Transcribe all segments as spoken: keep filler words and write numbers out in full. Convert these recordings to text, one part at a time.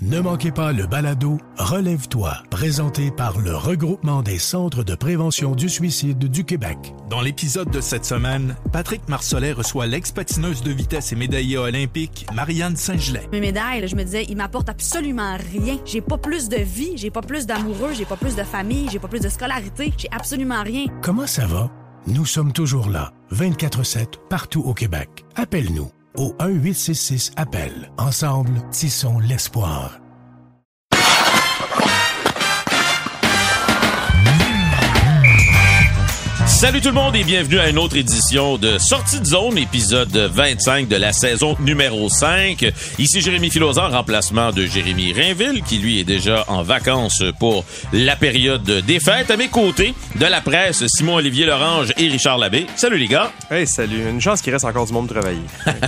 Ne manquez pas le balado Relève-toi, présenté par le Regroupement des centres de prévention du suicide du Québec. Dans l'épisode de cette semaine, Patrick Marcelet reçoit l'ex-patineuse de vitesse et médaillée olympique Marianne Saint-Gelais. Mes médailles, là, je me disais, ils m'apportent absolument rien. J'ai pas plus de vie, j'ai pas plus d'amoureux, j'ai pas plus de famille, j'ai pas plus de scolarité, j'ai absolument rien. Comment ça va? Nous sommes toujours là, vingt-quatre sept, partout au Québec. Appelle-nous au un huit six six appel. Ensemble, tissons l'espoir. Salut tout le monde et bienvenue à une autre édition de Sortie de zone, épisode vingt-cinq de la saison numéro cinq. Ici Jérémy Filosa en remplacement de Jérémy Rainville qui lui est déjà en vacances pour la période des fêtes. À mes côtés, de la presse, Simon-Olivier Lorange et Richard Labbé. Salut les gars. Hey, salut. Une chance qu'il reste encore du monde travailler.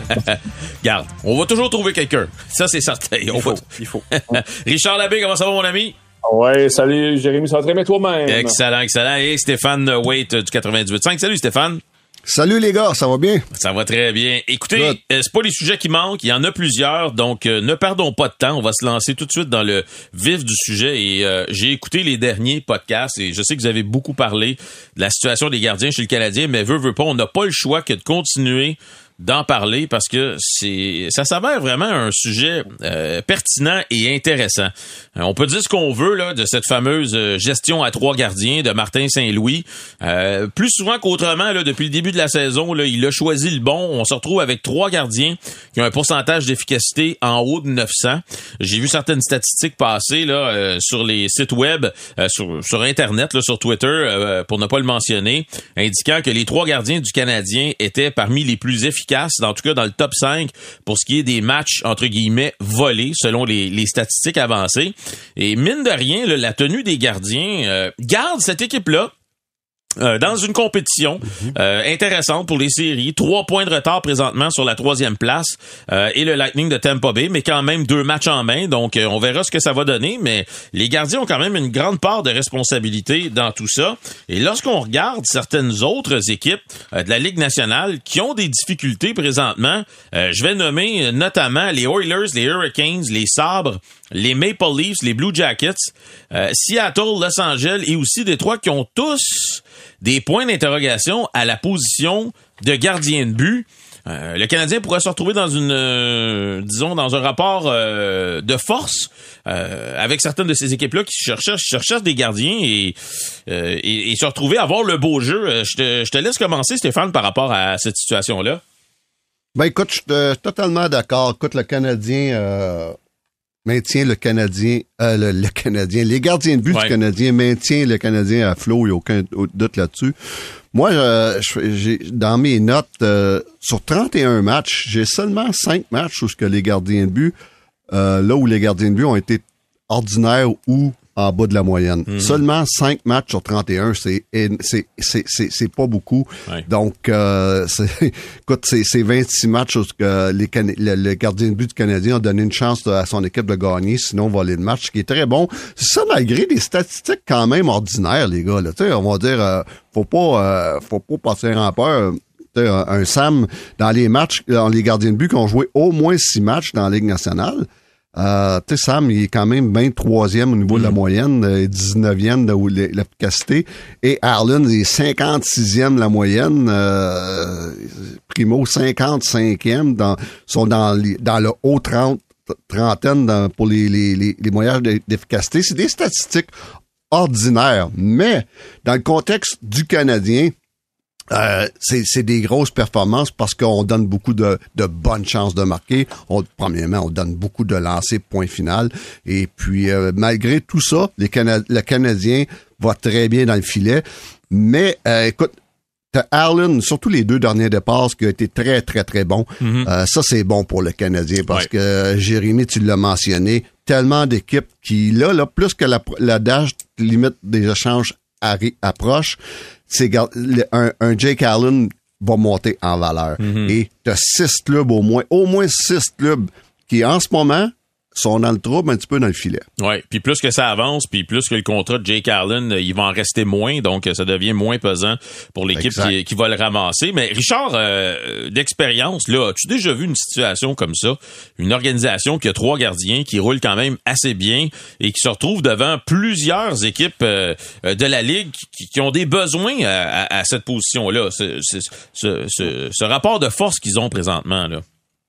Garde, on va toujours trouver quelqu'un. Ça c'est certain. Il on faut, va... il faut. Richard Labbé, comment ça va mon ami? Ouais, salut Jérémy, ça va très bien toi-même. Excellent, excellent. Et Stéphane Waite du quatre-vingt-dix-huit virgule cinq. Salut Stéphane. Salut les gars, ça va bien? Ça va très bien. Écoutez, euh, c'est pas les sujets qui manquent, il y en a plusieurs, donc euh, ne perdons pas de temps. On va se lancer tout de suite dans le vif du sujet. Et euh, j'ai écouté les derniers podcasts et je sais que vous avez beaucoup parlé de la situation des gardiens chez le Canadien, mais veut, veut pas, on n'a pas le choix que de continuer d'en parler parce que c'est ça s'avère vraiment un sujet euh, pertinent et intéressant. Euh, on peut dire ce qu'on veut là de cette fameuse euh, gestion à trois gardiens de Martin Saint-Louis. Euh, plus souvent qu'autrement là, depuis le début de la saison, là, il a choisi le bon. On se retrouve avec trois gardiens qui ont un pourcentage d'efficacité en haut de neuf cents. J'ai vu certaines statistiques passer là euh, sur les sites web, euh, sur sur internet, là, sur Twitter, euh, pour ne pas le mentionner, indiquant que les trois gardiens du Canadien étaient parmi les plus efficaces, en tout cas dans le top cinq pour ce qui est des matchs entre guillemets volés selon les, les statistiques avancées. Et mine de rien, là, la tenue des gardiens euh, garde cette équipe-là Euh, dans une compétition euh, intéressante pour les séries. Trois points de retard présentement sur la troisième place euh, et le Lightning de Tampa Bay, mais quand même deux matchs en main. Donc, euh, on verra ce que ça va donner. Mais les gardiens ont quand même une grande part de responsabilité dans tout ça. Et lorsqu'on regarde certaines autres équipes euh, de la Ligue nationale qui ont des difficultés présentement, euh, je vais nommer notamment les Oilers, les Hurricanes, les Sabres, les Maple Leafs, les Blue Jackets, euh, Seattle, Los Angeles et aussi Détroit qui ont tous des points d'interrogation à la position de gardien de but. Euh, le Canadien pourrait se retrouver dans une, euh, disons, dans un rapport euh, de force euh, avec certaines de ces équipes-là qui cherchent, cherchent des gardiens et, euh, et, et se retrouver à avoir le beau jeu. Je te, je te laisse commencer, Stéphane, par rapport à cette situation-là. Ben écoute, je suis totalement d'accord. Écoute, le Canadien euh, maintient le Canadien, euh, le, le Canadien, les gardiens de but ouais. du Canadien maintient le Canadien à flot, il n'y a aucun doute là-dessus. Moi, euh, j'ai dans mes notes, euh, sur trente et un matchs, j'ai seulement cinq matchs où ce que les gardiens de but, euh, là où les gardiens de but ont été ordinaires ou en bas de la moyenne. Mm-hmm. Seulement cinq matchs sur trente et un, c'est c'est c'est c'est, c'est pas beaucoup. Ouais. Donc euh, c'est écoute, c'est c'est vingt-six matchs où que les Can- le, le gardien de but du Canadien a donné une chance à son équipe de gagner, sinon voler le match, ce qui est très bon. C'est ça malgré des statistiques quand même ordinaires, les gars là. Tu sais, on va dire euh, faut pas euh, faut pas passer en peur. Un, un Sam dans les matchs, dans les gardiens de but qui ont joué au moins six matchs dans la Ligue nationale. Euh, tu sais, Sam, il est quand même vingt-troisième au niveau mmh. de la moyenne, euh, dix-neuvième de l'efficacité. Et Arlen est cinquante-sixième de la moyenne. Euh, Primo, cinquante-cinquième. Dans, sont dans, dans le haut trente, trentaine dans, pour les, les, les, les moyennes d'efficacité. C'est des statistiques ordinaires. Mais, dans le contexte du Canadien, Euh, c'est, c'est des grosses performances parce qu'on donne beaucoup de, de bonnes chances de marquer. On, premièrement, on donne beaucoup de lancers, point final. Et puis, euh, malgré tout ça, les Cana- le Canadien va très bien dans le filet. Mais, euh, écoute, t'as Allen, surtout les deux derniers départs, qui a été très, très, très bon. Mm-hmm. Euh, ça, c'est bon pour le Canadien parce ouais. que, euh, Jérémy, tu l'as mentionné, tellement d'équipes qui, là, là plus que la, la dash limite des échanges arri- approche, c'est un, un Jake Allen va monter en valeur. Mm-hmm. Et t'as six clubs au moins, au moins six clubs qui, en ce moment, sont dans le trouble, un petit peu dans le filet. Ouais, puis plus que ça avance, puis plus que le contrat de Jake Allen, il va en rester moins, donc ça devient moins pesant pour l'équipe qui, qui va le ramasser. Mais Richard, euh, d'expérience, là, as-tu déjà vu une situation comme ça? Une organisation qui a trois gardiens, qui roule quand même assez bien et qui se retrouve devant plusieurs équipes euh, de la Ligue qui, qui ont des besoins à, à, à cette position-là. Ce, ce, ce, ce, ce rapport de force qu'ils ont présentement, là.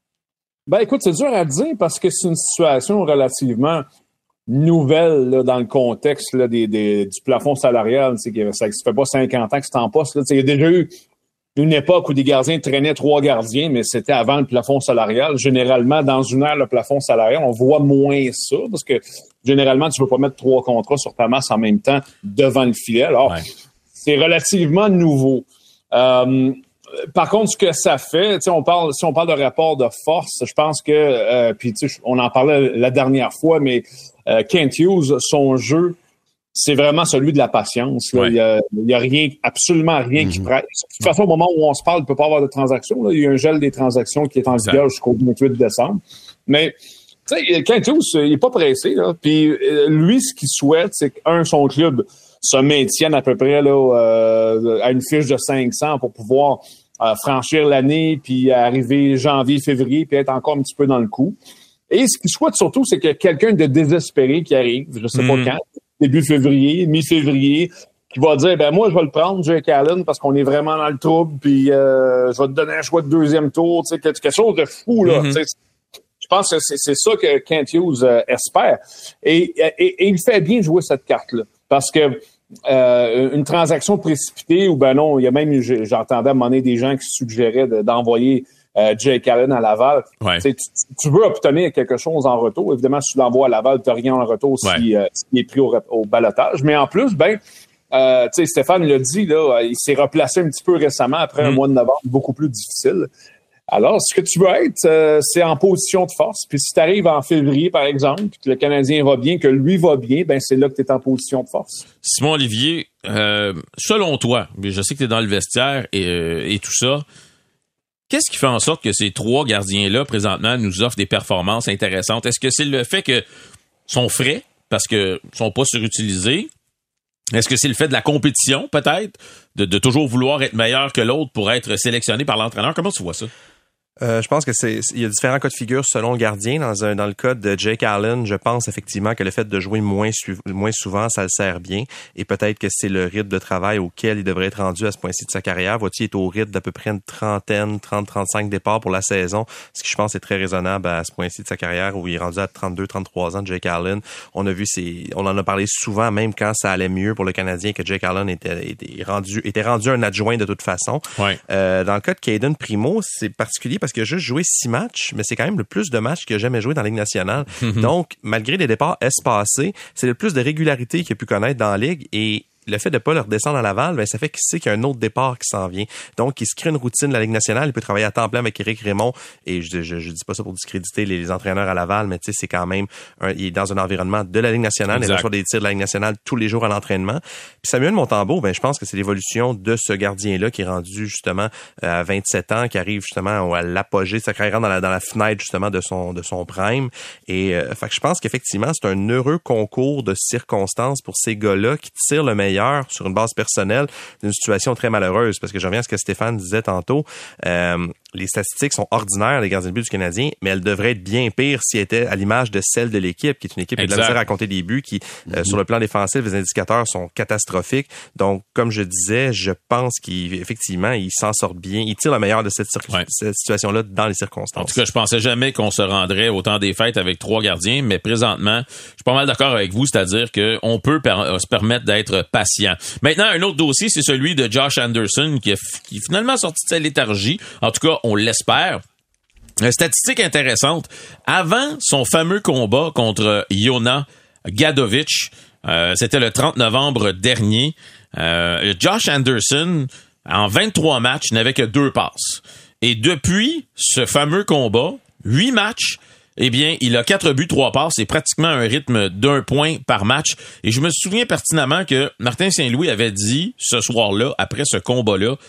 Ben écoute, c'est dur à dire parce que c'est une situation relativement nouvelle là, dans le contexte là, des, des, du plafond salarial. C'est que ça ne fait pas cinquante ans que c'est en poste. Là. Il y a déjà eu une époque où des gardiens traînaient trois gardiens, mais c'était avant le plafond salarial. Généralement, dans une ère, le plafond salarial, on voit moins ça parce que généralement, tu ne peux pas mettre trois contrats sur ta masse en même temps devant le filet. Alors, ouais. C'est relativement nouveau. Euh, Par contre, ce que ça fait, tu sais, on parle, si on parle de rapport de force, je pense que, euh, puis tu sais, on en parlait la dernière fois, mais euh, Kent Hughes, son jeu, c'est vraiment celui de la patience. Là. Ouais. Il y a, il y a rien, absolument rien mm-hmm. qui presse. De toute façon, au moment où on se parle, il ne peut pas avoir de transactions. Là. Il y a un gel des transactions qui est en vigueur jusqu'au vingt-huit décembre. Mais tu sais, Kent Hughes, il n'est pas pressé. Là. Puis lui, ce qu'il souhaite, c'est qu'un, son club se maintienne à peu près là euh, à une fiche de cinq cents pour pouvoir euh, franchir l'année, puis arriver janvier, février, puis être encore un petit peu dans le coup. Et ce qu'il souhaite surtout, c'est que quelqu'un de désespéré qui arrive, je sais mmh. pas quand, début février, mi-février, qui va dire, ben moi, je vais le prendre, Jake Allen, parce qu'on est vraiment dans le trouble, puis euh, je vais te donner un choix de deuxième tour, tu sais, quelque chose de fou, là. Mmh. Je pense que c'est, c'est ça que Kent Hughes euh, espère. Et, et, et il fait bien jouer cette carte-là, parce que Euh, une transaction précipitée, ou ben non, il y a même, j'entendais à un moment donné des gens qui suggéraient de, d'envoyer euh, Jake Allen à Laval. Ouais. Tu, tu veux obtenir quelque chose en retour. Évidemment, si tu l'envoies à Laval, tu n'as rien en retour s'il ouais. euh, si est pris au, au balotage. Mais en plus, ben, euh, tu sais, Stéphane l'a dit, là, il s'est replacé un petit peu récemment après mmh. un mois de novembre beaucoup plus difficile. Alors, ce que tu veux être, euh, c'est en position de force. Puis si tu arrives en février, par exemple, puis que le Canadien va bien, que lui va bien, ben c'est là que tu es en position de force. Simon Olivier, euh, selon toi, je sais que tu es dans le vestiaire et, euh, et tout ça, qu'est-ce qui fait en sorte que ces trois gardiens-là, présentement, nous offrent des performances intéressantes? Est-ce que c'est le fait qu'ils sont frais, parce qu'ils ne sont pas surutilisés? Est-ce que c'est le fait de la compétition, peut-être? De, de toujours vouloir être meilleur que l'autre pour être sélectionné par l'entraîneur? Comment tu vois ça? Euh, je pense que c'est, il y a différents cas de figure selon le gardien. Dans un, dans le cas de Jake Allen, je pense effectivement que le fait de jouer moins, su, moins souvent, ça le sert bien. Et peut-être que c'est le rythme de travail auquel il devrait être rendu à ce point-ci de sa carrière. Voici est au rythme d'à peu près une trentaine, trente, trente-cinq départs pour la saison. Ce qui, je pense, est très raisonnable à ce point-ci de sa carrière où il est rendu à trente-deux, trente-trois ans de Jake Allen. On a vu ses, on en a parlé souvent, même quand ça allait mieux pour le Canadien, que Jake Allen était, était rendu, était rendu un adjoint de toute façon. Ouais. Euh, dans le cas de Caden Primo, c'est particulier parce qu'il a juste joué six matchs, mais c'est quand même le plus de matchs qu'il a jamais joué dans la Ligue nationale. Mm-hmm. Donc, malgré les départs espacés, c'est le plus de régularité qu'il a pu connaître dans la Ligue et le fait de pas le redescendre à Laval, ben ça fait qu'il sait qu'il y a un autre départ qui s'en vient. Donc, il se crée une routine de la Ligue nationale. Il peut travailler à temps plein avec Éric Raymond. Et je, je, je dis pas ça pour discréditer les, les entraîneurs à Laval, mais tu sais, c'est quand même un, il est dans un environnement de la Ligue nationale. Exact. Il reçoit des tirs de la Ligue nationale tous les jours à l'entraînement. Puis Samuel Montembeault, ben je pense que c'est l'évolution de ce gardien-là qui est rendu justement à vingt-sept ans, qui arrive justement à l'apogée de sa carrière dans la, dans la fenêtre justement de son de son prime. Et euh, fait que je pense qu'effectivement, c'est un heureux concours de circonstances pour ces gars-là qui tirent le meilleur sur une base personnelle d'une situation très malheureuse. Parce que je reviens à ce que Stéphane disait tantôt, euh, les statistiques sont ordinaires, les gardiens de but du Canadien, mais elles devraient être bien pires si elles étaient à l'image de celle de l'équipe, qui est une équipe qui a de la misère à compter des buts, qui, mm-hmm. euh, sur le plan défensif, les indicateurs sont catastrophiques. Donc, comme je disais, je pense qu'effectivement, ils s'en sortent bien. Ils tirent le meilleur de cette, circ- ouais. cette situation-là dans les circonstances. En tout cas, je pensais jamais qu'on se rendrait au temps des fêtes avec trois gardiens, mais présentement, je suis pas mal d'accord avec vous, c'est-à-dire qu'on peut per- se permettre d'être patient. Maintenant, un autre dossier, c'est celui de Josh Anderson, qui, a, qui est finalement sorti de sa léthargie. En tout cas, on l'espère. Une statistique intéressante. Avant son fameux combat contre Jona Gadovic, euh, c'était le trente novembre dernier, euh, Josh Anderson, en vingt-trois matchs, n'avait que deux passes. Et depuis ce fameux combat, huit matchs, eh bien, il a quatre buts, trois passes. C'est pratiquement un rythme d'un point par match. Et je me souviens pertinemment que Martin Saint-Louis avait dit ce soir-là, après ce combat-là,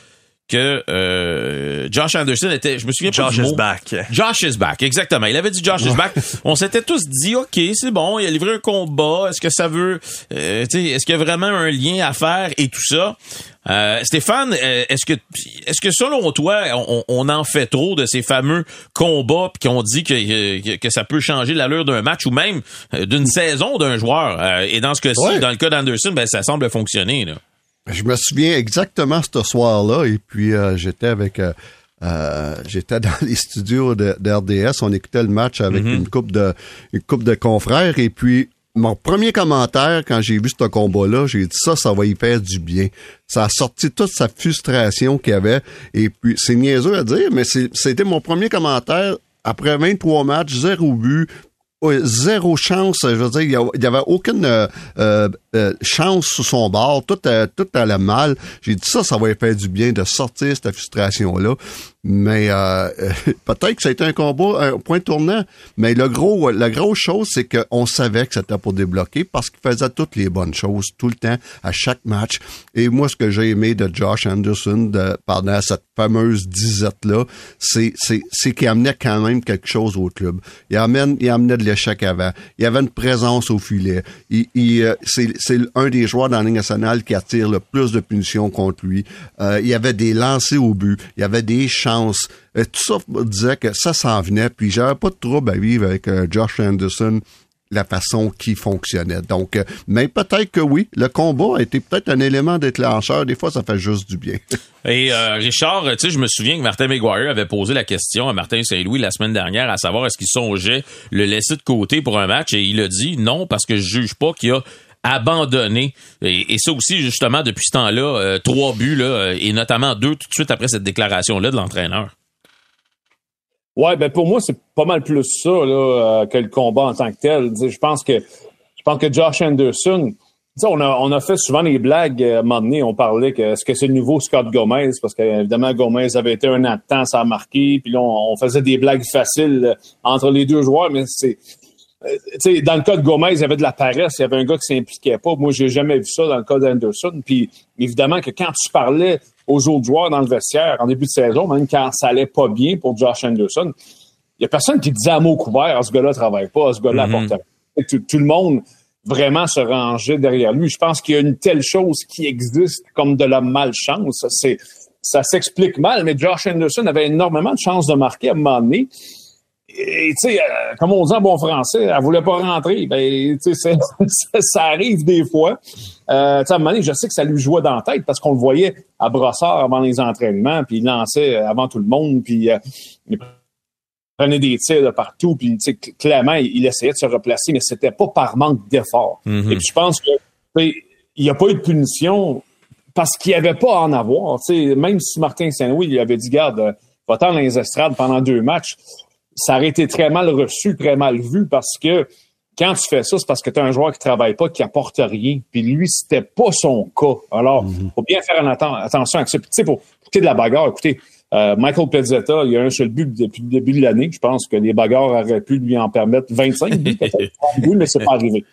que euh, Josh Anderson était, je me souviens pas Josh du mot. is back. Josh is back, exactement. Il avait dit Josh is back. On s'était tous dit, OK, c'est bon, il a livré un combat. Est-ce que ça veut, euh, tu sais, est-ce qu'il y a vraiment un lien à faire et tout ça? Euh, Stéphane, est-ce que est-ce que selon toi, on, on en fait trop de ces fameux combats puis qu'on dit que, que ça peut changer l'allure d'un match ou même d'une saison d'un joueur? Et dans ce cas-ci, ouais. dans le cas d'Anderson, ben ça semble fonctionner, là. Je me souviens exactement ce soir-là, et puis euh, j'étais avec euh, euh, j'étais dans les studios de, de R D S, on écoutait le match avec mm-hmm. une couple de une couple de confrères, et puis mon premier commentaire, quand j'ai vu ce combat-là, j'ai dit ça, ça va y faire du bien. Ça a sorti toute sa frustration qu'il y avait. Et puis, c'est niaiseux à dire, mais c'est, c'était mon premier commentaire. Après vingt-trois matchs, zéro but, zéro chance. Je veux dire, il n'y avait aucune euh, euh, chance sous son bord. Tout, euh, tout allait mal. J'ai dit ça, ça va y faire du bien de sortir cette frustration-là. Mais euh, peut-être que ça a été un combat, un point tournant. Mais le gros, la grosse chose, c'est qu'on savait que c'était pour débloquer parce qu'il faisait toutes les bonnes choses tout le temps, à chaque match. Et moi, ce que j'ai aimé de Josh Anderson de, pendant cette fameuse disette-là, c'est, c'est, c'est qu'il amenait quand même quelque chose au club. Il amène, il amenait de l'échec avant. Il avait une présence au filet. Il, il, c'est, c'est un des joueurs dans la Ligue nationale qui attire le plus de punitions contre lui. Euh, il y avait des lancers au but. Il y avait des chances. Et tout ça disait que ça s'en venait, puis j'avais pas de trouble à vivre avec euh, Josh Anderson, la façon qu'il fonctionnait. Donc, euh, mais peut-être que oui, le combat a été peut-être un élément déclencheur. Des fois, ça fait juste du bien. Et euh, Richard, tu sais, je me souviens que Martin McGuire avait posé la question à Martin Saint-Louis la semaine dernière à savoir est-ce qu'il songeait le laisser de côté pour un match, et il a dit non, parce que je juge pas qu'il a abandonné. Et, et ça aussi, justement, depuis ce temps-là, euh, trois buts, là, et notamment deux tout de suite après cette déclaration-là de l'entraîneur. Ouais, ben pour moi, c'est pas mal plus ça là, euh, que le combat en tant que tel. Je pense que je pense que Josh Anderson, on a, on a fait souvent des blagues à un moment donné, on parlait que est-ce que c'est le nouveau Scott Gomez, parce qu'évidemment, Gomez avait été un an de temps, ça a marqué, puis là, on, on faisait des blagues faciles entre les deux joueurs, mais c'est Euh, tu sais, dans le cas de Gomez, il y avait de la paresse, il y avait un gars qui s'impliquait pas. Moi, j'ai jamais vu ça dans le cas d'Anderson. Puis, évidemment que quand tu parlais aux autres joueurs dans le vestiaire en début de saison, même quand ça allait pas bien pour Josh Anderson, il y a personne qui disait à mot couvert, ah, ce gars-là travaille pas, ce gars-là apporte rien. Tout, tout le monde vraiment se rangeait derrière lui. Je pense qu'il y a une telle chose qui existe comme de la malchance. C'est, ça s'explique mal, mais Josh Anderson avait énormément de chances de marquer à un moment donné. Et tu sais, euh, comme on dit en bon français, elle voulait pas rentrer. Ben, tu sais, ça, ça arrive des fois. Euh, tu sais, à un moment donné, je sais que ça lui jouait dans la tête parce qu'on le voyait à Brossard avant les entraînements, puis il lançait avant tout le monde, puis euh, il prenait des tirs de partout, puis tu sais, clairement, il, il essayait de se replacer, mais c'était pas par manque d'effort. Mm-hmm. Et puis je pense que il n'y a pas eu de punition parce qu'il n'y avait pas à en avoir. Tu sais, même si Martin Saint-Louis lui avait dit, garde, va-t'en dans les estrades pendant deux matchs. Ça aurait été très mal reçu, très mal vu, parce que quand tu fais ça, c'est parce que tu as un joueur qui travaille pas, qui apporte rien. Puis lui, c'était pas son cas. Alors, mm-hmm. faut bien faire atten- attention à ça. Tu sais, pour écouter de la bagarre, écoutez, euh, Michael Pezzetta, il y a un seul but depuis le début de l'année. Je pense que les bagarres auraient pu lui en permettre vingt-cinq buts, peut-être trente buts, mais c'est pas arrivé.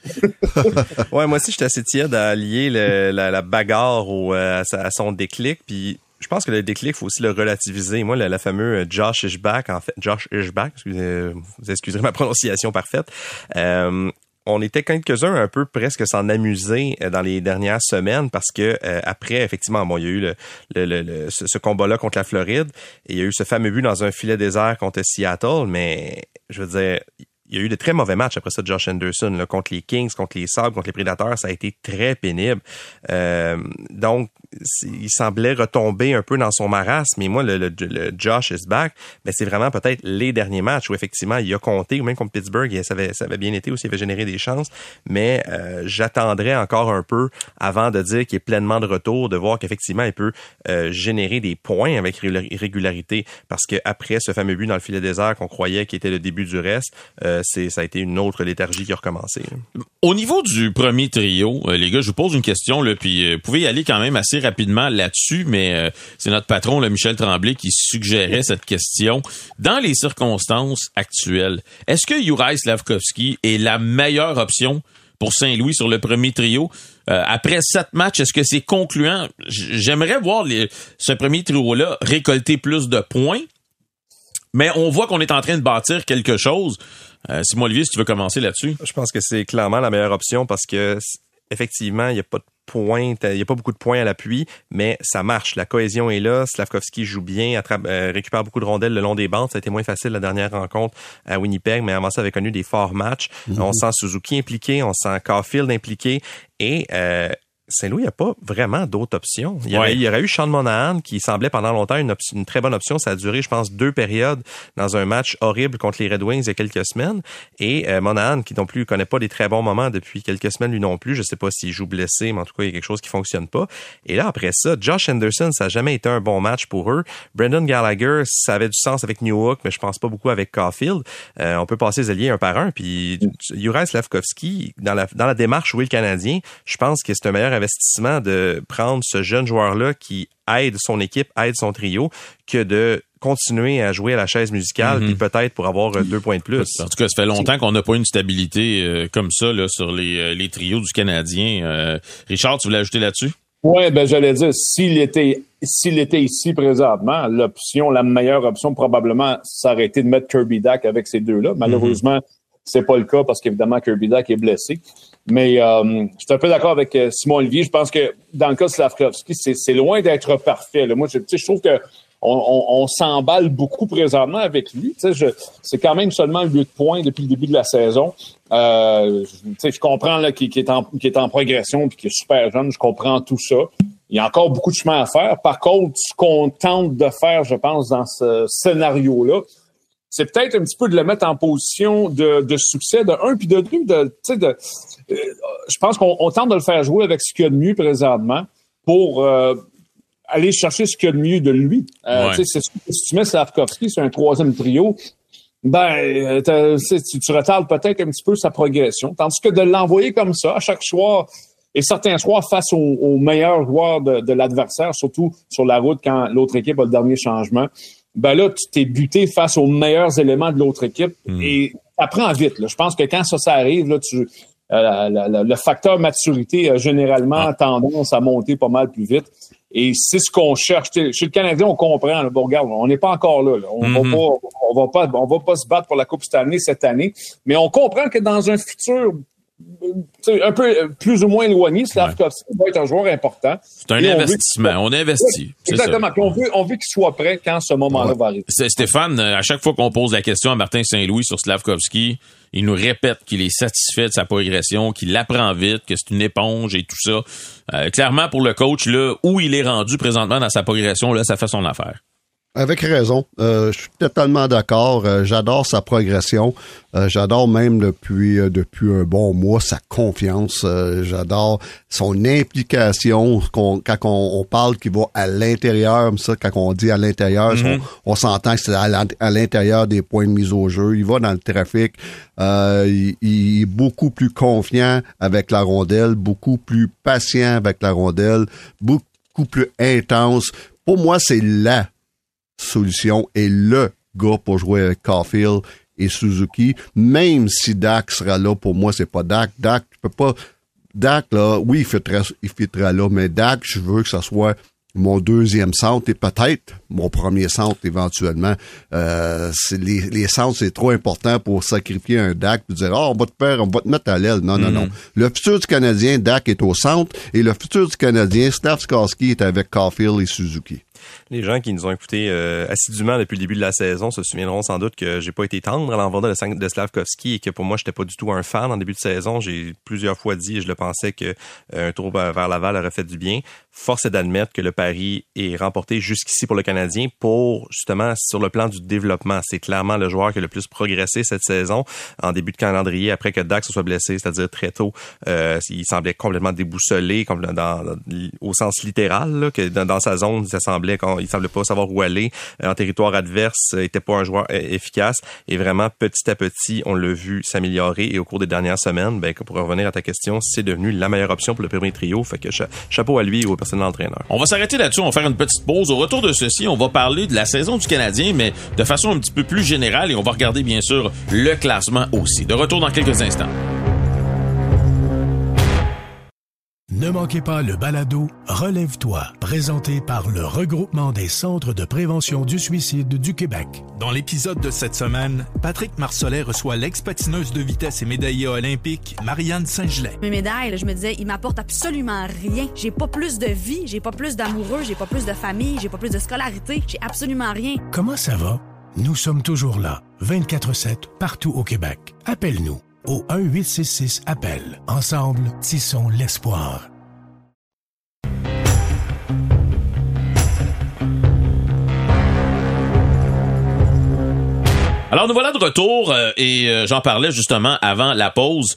Ouais, moi aussi, j'étais assez tiède à lier le, la, la bagarre au, à, à son déclic, puis je pense que le déclic, il faut aussi le relativiser. Moi, le, le fameux Josh is back, en fait, Josh is back, excusez, vous excuserez ma prononciation parfaite. Euh, on était quelques-uns un peu presque s'en amuser dans les dernières semaines parce que euh, après, effectivement, bon, il y a eu le, le, le, le ce, ce combat-là contre la Floride et il y a eu ce fameux but dans un filet désert contre Seattle, mais je veux dire, il y a eu de très mauvais matchs après ça de Josh Anderson, là, contre les Kings, contre les Sabres, contre les Prédateurs. Ça a été très pénible. Euh, donc, il semblait retomber un peu dans son marasme. Mais moi, le, le, le Josh is back, ben, c'est vraiment peut-être les derniers matchs où effectivement, il a compté, ou même contre Pittsburgh, ça avait, ça avait bien été aussi, il avait généré des chances. Mais euh, j'attendrai encore un peu avant de dire qu'il est pleinement de retour, de voir qu'effectivement, il peut euh, générer des points avec régularité. Parce que après ce fameux but dans le filet désert qu'on croyait qui était le début du reste, euh, C'est, ça a été une autre léthargie qui a recommencé. Au niveau du premier trio, euh, les gars, je vous pose une question, là, puis euh, vous pouvez y aller quand même assez rapidement là-dessus, mais euh, c'est notre patron, là, Michel Tremblay, qui suggérait cette question. Dans les circonstances actuelles, est-ce que Juraj Slafkovský est la meilleure option pour Saint-Louis sur le premier trio. Euh, après sept matchs, est-ce que c'est concluant? J'aimerais voir les, ce premier trio-là récolter plus de points, mais on voit qu'on est en train de bâtir quelque chose. Euh, Simon Olivier, si tu veux commencer là-dessus. Je pense que c'est clairement la meilleure option parce que effectivement, il n'y a pas de points, il n'y a pas beaucoup de points à l'appui, mais ça marche. La cohésion est là. Slavkovski joue bien, attrape, euh, récupère beaucoup de rondelles le long des bandes. Ça a été moins facile la dernière rencontre à Winnipeg, mais avant ça, avait connu des forts matchs. Mm-hmm. On sent Suzuki impliqué, on sent Caulfield impliqué et euh, Saint-Louis n'a pas vraiment d'autres options. Il y, aurait, ouais. il y aurait eu Sean Monahan qui semblait pendant longtemps une, op- une très bonne option. Ça a duré, je pense, deux périodes dans un match horrible contre les Red Wings il y a quelques semaines. Et euh, Monahan, qui non plus connaît pas des très bons moments depuis quelques semaines, lui non plus. Je sais pas s'il joue blessé, mais en tout cas, il y a quelque chose qui fonctionne pas. Et là, après ça, Josh Anderson, ça n'a jamais été un bon match pour eux. Brendan Gallagher, ça avait du sens avec Newhook, mais je pense pas beaucoup avec Caulfield. Euh, on peut passer les alliés un par un. Puis Juraj Slavkovski, dans la, dans la démarche où est le Canadien, je pense que c'est un meilleur investissement de prendre ce jeune joueur-là qui aide son équipe, aide son trio, que de continuer à jouer à la chaise musicale, mm-hmm. puis peut-être pour avoir deux points de plus. En tout cas, ça fait longtemps qu'on n'a pas une stabilité euh, comme ça là sur les, les trios du Canadien. Euh, Richard, tu voulais ajouter là-dessus? Oui, ben j'allais dire, s'il était s'il était ici présentement, l'option, la meilleure option, probablement, ça aurait été de mettre Kirby Dach avec ces deux-là. Malheureusement, mm-hmm. c'est pas le cas parce qu'évidemment, Kirby Dach est blessé. Mais euh, je suis un peu d'accord avec euh, Simon Olivier. Je pense que dans le cas de Slavkovski, c'est, c'est loin d'être parfait. Là. Moi, je, je trouve que on, on, on s'emballe beaucoup présentement avec lui. Je, c'est quand même seulement huit points depuis le début de la saison. Euh, je, je comprends là, qu'il, qu'il, est en, qu'il est en progression et qu'il est super jeune. Je comprends tout ça. Il y a encore beaucoup de chemin à faire. Par contre, ce qu'on tente de faire, je pense, dans ce scénario-là, c'est peut-être un petit peu de le mettre en position de, de succès, de un, puis de deux, de, tu sais, de, euh, je pense qu'on on tente de le faire jouer avec ce qu'il y a de mieux présentement pour euh, aller chercher ce qu'il y a de mieux de lui. Euh, ouais. Tu sais, si tu mets Slavkovski sur un troisième trio, ben, tu, tu retardes peut-être un petit peu sa progression. Tandis que de l'envoyer comme ça, à chaque soir, et certains soirs face aux, aux meilleurs joueurs de, de l'adversaire, surtout sur la route quand l'autre équipe a le dernier changement, ben là, tu t'es buté face aux meilleurs éléments de l'autre équipe mmh. et ça prend vite. Là. Je pense que quand ça, ça arrive, là, tu, euh, la, la, le facteur maturité a généralement ah. tendance à monter pas mal plus vite. Et c'est ce qu'on cherche. T'sais, chez le Canadien, on comprend. Là, bon, regarde, on n'est pas encore là. là. On mm-hmm. va pas, on va pas, on va pas se battre pour la Coupe Stanley cette année. Mais on comprend que dans un futur un peu plus ou moins éloigné, Slavkovski ouais. va être un joueur important. C'est un investissement. On investit. Oui, exactement. Puis on veut, on veut qu'il soit prêt quand ce moment-là ouais. va arriver. C'est Stéphane, à chaque fois qu'on pose la question à Martin Saint-Louis sur Slavkovski, il nous répète qu'il est satisfait de sa progression, qu'il apprend vite, que c'est une éponge et tout ça. Euh, clairement, pour le coach, là, où il est rendu présentement dans sa progression, là, ça fait son affaire. Avec raison. Euh, je suis totalement d'accord. Euh, j'adore sa progression. Euh, j'adore même depuis euh, depuis un bon mois sa confiance. Euh, j'adore son implication. Qu'on, quand on, on parle qu'il va à l'intérieur, ça, quand on dit à l'intérieur, mm-hmm. on, on s'entend que c'est à, à l'intérieur des points de mise au jeu. Il va dans le trafic. Euh, il, il est beaucoup plus confiant avec la rondelle, beaucoup plus patient avec la rondelle, beaucoup plus intense. Pour moi, c'est la solution est le gars pour jouer avec Caulfield et Suzuki, même si Dach sera là, pour moi, c'est pas Dach. Dach, tu peux pas... Dach, là, oui, il fitterait, il fitterait là, mais Dach, je veux que ça soit mon deuxième centre et peut-être mon premier centre éventuellement. Euh, c'est les, les centres, c'est trop important pour sacrifier un Dach et dire, oh, on va te faire, on va te mettre à l'aile. Non, mm-hmm. non, non. Le futur du Canadien, Dach est au centre et le futur du Canadien, Slavkovski est avec Caulfield et Suzuki. Les gens qui nous ont écoutés euh, assidûment depuis le début de la saison se souviendront sans doute que j'ai pas été tendre à l'envoi de, de Slavkovski et que pour moi, j'étais pas du tout un fan en début de saison. J'ai plusieurs fois dit et je le pensais que euh, un tour vers Laval aurait fait du bien. Force est d'admettre que le pari est remporté jusqu'ici pour le Canadien pour, justement, sur le plan du développement. C'est clairement le joueur qui a le plus progressé cette saison en début de calendrier après que Dach se soit blessé, c'est-à-dire très tôt. Euh, il semblait complètement déboussolé, comme dans, dans, au sens littéral, là, que dans, dans sa zone, ça semblait qu'on, il semblait pas savoir où aller. En territoire adverse, il était pas un joueur efficace. Et vraiment, petit à petit, on l'a vu s'améliorer. Et au cours des dernières semaines, ben, pour revenir à ta question, c'est devenu la meilleure option pour le premier trio. Fait que cha- chapeau à lui et au personnel d'entraîneur. On va s'arrêter là-dessus. On va faire une petite pause. Au retour de ceci, on va parler de la saison du Canadien, mais de façon un petit peu plus générale. Et on va regarder, bien sûr, le classement aussi. De retour dans quelques instants. Ne manquez pas le balado Relève-toi, présenté par le Regroupement des centres de prévention du suicide du Québec. Dans l'épisode de cette semaine, Patrick Marcelet reçoit l'ex-patineuse de vitesse et médaillée olympique Marianne Saint-Gelais. Mes médailles, là, je me disais, ils m'apportent absolument rien. J'ai pas plus de vie, j'ai pas plus d'amoureux, j'ai pas plus de famille, j'ai pas plus de scolarité, j'ai absolument rien. Comment ça va? Nous sommes toujours là, vingt-quatre sept, partout au Québec. Appelle-nous au un huit six six appel. Ensemble, tissons l'espoir. Alors, nous voilà de retour euh, et euh, j'en parlais justement avant la pause.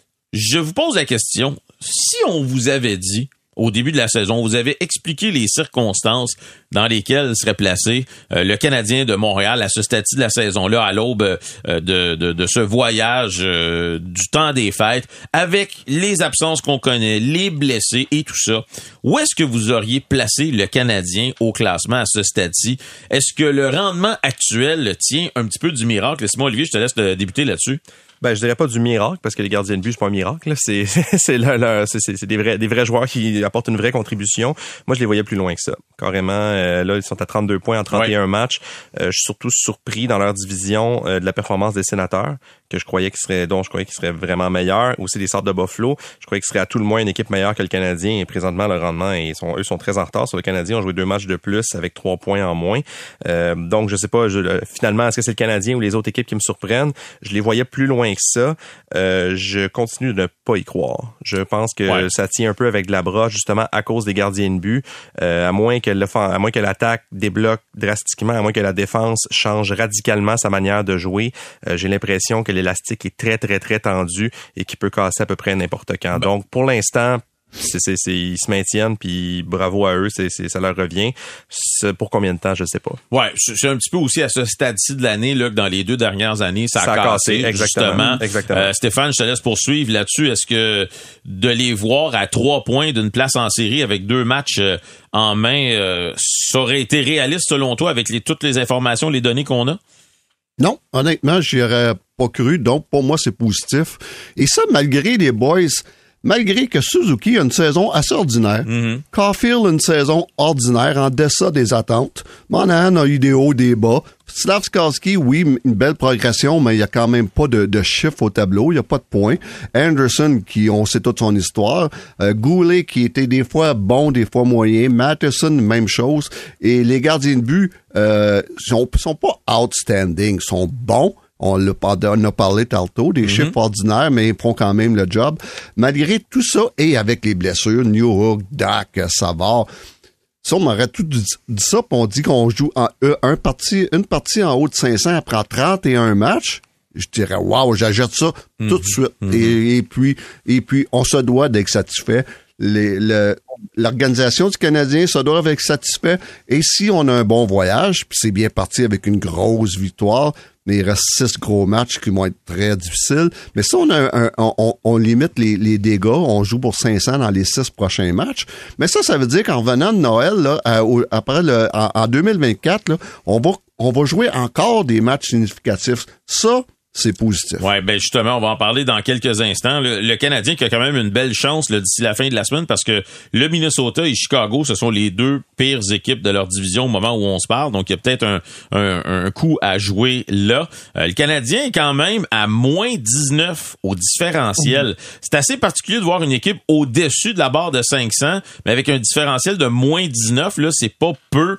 Je vous pose la question, si on vous avait dit au début de la saison, vous avez expliqué les circonstances dans lesquelles serait placé euh, le Canadien de Montréal à ce stade-ci de la saison-là, à l'aube euh, de, de, de ce voyage euh, du temps des fêtes, avec les absences qu'on connaît, les blessés et tout ça. Où est-ce que vous auriez placé le Canadien au classement à ce stade-ci? Est-ce que le rendement actuel tient un petit peu du miracle? Laisse-moi, Olivier, je te laisse débuter là-dessus. Ben, je dirais pas du miracle, parce que les gardiens de but, c'est pas un miracle, là. C'est, c'est, là, là, c'est, c'est des vrais, des vrais joueurs qui apportent une vraie contribution. Moi, je les voyais plus loin que ça. Carrément, euh, là, ils sont à trente-deux points en trente et un ouais. matchs. Euh, je suis surtout surpris dans leur division euh, de la performance des Sénateurs, que je croyais qu'ils seraient, dont je croyais qu'ils seraient vraiment meilleurs. Aussi, les Sables de Buffalo. Je croyais qu'ils seraient à tout le moins une équipe meilleure que le Canadien. Et présentement, le rendement, ils sont, eux sont très en retard sur le Canadien. Ils ont joué deux matchs de plus avec trois points en moins. Euh, donc, je sais pas, je, finalement, est-ce que c'est le Canadien ou les autres équipes qui me surprennent? Je les voyais plus loin que ça. Euh, je continue de ne pas y croire. Je pense que ouais. ça tient un peu avec de la broche, justement, à cause des gardiens de but. Euh, à moins que à moins que l'attaque débloque drastiquement, à moins que la défense change radicalement sa manière de jouer, euh, j'ai l'impression que l'élastique est très, très, très tendu et qu'il peut casser à peu près n'importe quand. Ben. Donc, pour l'instant, C'est, c'est, c'est, ils se maintiennent, puis bravo à eux, c'est, c'est, ça leur revient. C'est pour combien de temps, je sais pas. Ouais, c'est un petit peu aussi à ce stade-ci de l'année, là, que dans les deux dernières années, ça, ça a, a cassé, cassé exactement, justement. Exactement. Euh, Stéphane, je te laisse poursuivre là-dessus. Est-ce que de les voir à trois points d'une place en série avec deux matchs euh, en main, euh, ça aurait été réaliste selon toi avec les, toutes les informations, les données qu'on a? Non, honnêtement, j'y aurais pas cru. Donc, pour moi, c'est positif. Et ça, malgré les boys... Malgré que Suzuki a une saison assez ordinaire, mm-hmm. Caulfield a une saison ordinaire en deçà des attentes, Monahan a eu des hauts, des bas, Slavkovski, oui, une belle progression, mais il n'y a quand même pas de, de chiffres au tableau, il n'y a pas de points. Anderson, qui on sait toute son histoire, euh, Goulet, qui était des fois bon, des fois moyen, Matheson, même chose, et les gardiens de but euh, sont, sont pas outstanding, sont bons. On l'a on a parlé tantôt, des mm-hmm. chiffres ordinaires, mais ils font quand même le job. Malgré tout ça, et avec les blessures, Newhook, Dak, Savard, ça, on m'aurait tout dit, dit ça, puis on dit qu'on joue en, un parti, une partie en haut de cinq cents après trente et un matchs. Je dirais, waouh, j'achète ça mm-hmm. tout de suite. Mm-hmm. Et, et puis, et puis, on se doit d'être satisfait. Les, le, l'organisation du Canadien se doit être satisfait. Et si on a un bon voyage, puis c'est bien parti avec une grosse victoire, mais il reste six gros matchs qui vont être très difficiles. Mais si on a un, un on, on limite les, les dégâts, on joue pour cinq cents dans les six prochains matchs. Mais ça, ça veut dire qu'en revenant de Noël, là, à, au, après le, en, en deux mille vingt-quatre, là, on va, on va jouer encore des matchs significatifs. Ça, c'est positif. Ouais, ben justement, on va en parler dans quelques instants. Le, le Canadien qui a quand même une belle chance là, d'ici la fin de la semaine parce que le Minnesota et Chicago, ce sont les deux pires équipes de leur division au moment où on se parle. Donc, il y a peut-être un, un, un coup à jouer là. Euh, le Canadien est quand même à moins dix-neuf au différentiel. Mmh. C'est assez particulier de voir une équipe au-dessus de la barre de cinq cents, mais avec un différentiel de moins dix-neuf, là, c'est pas peu.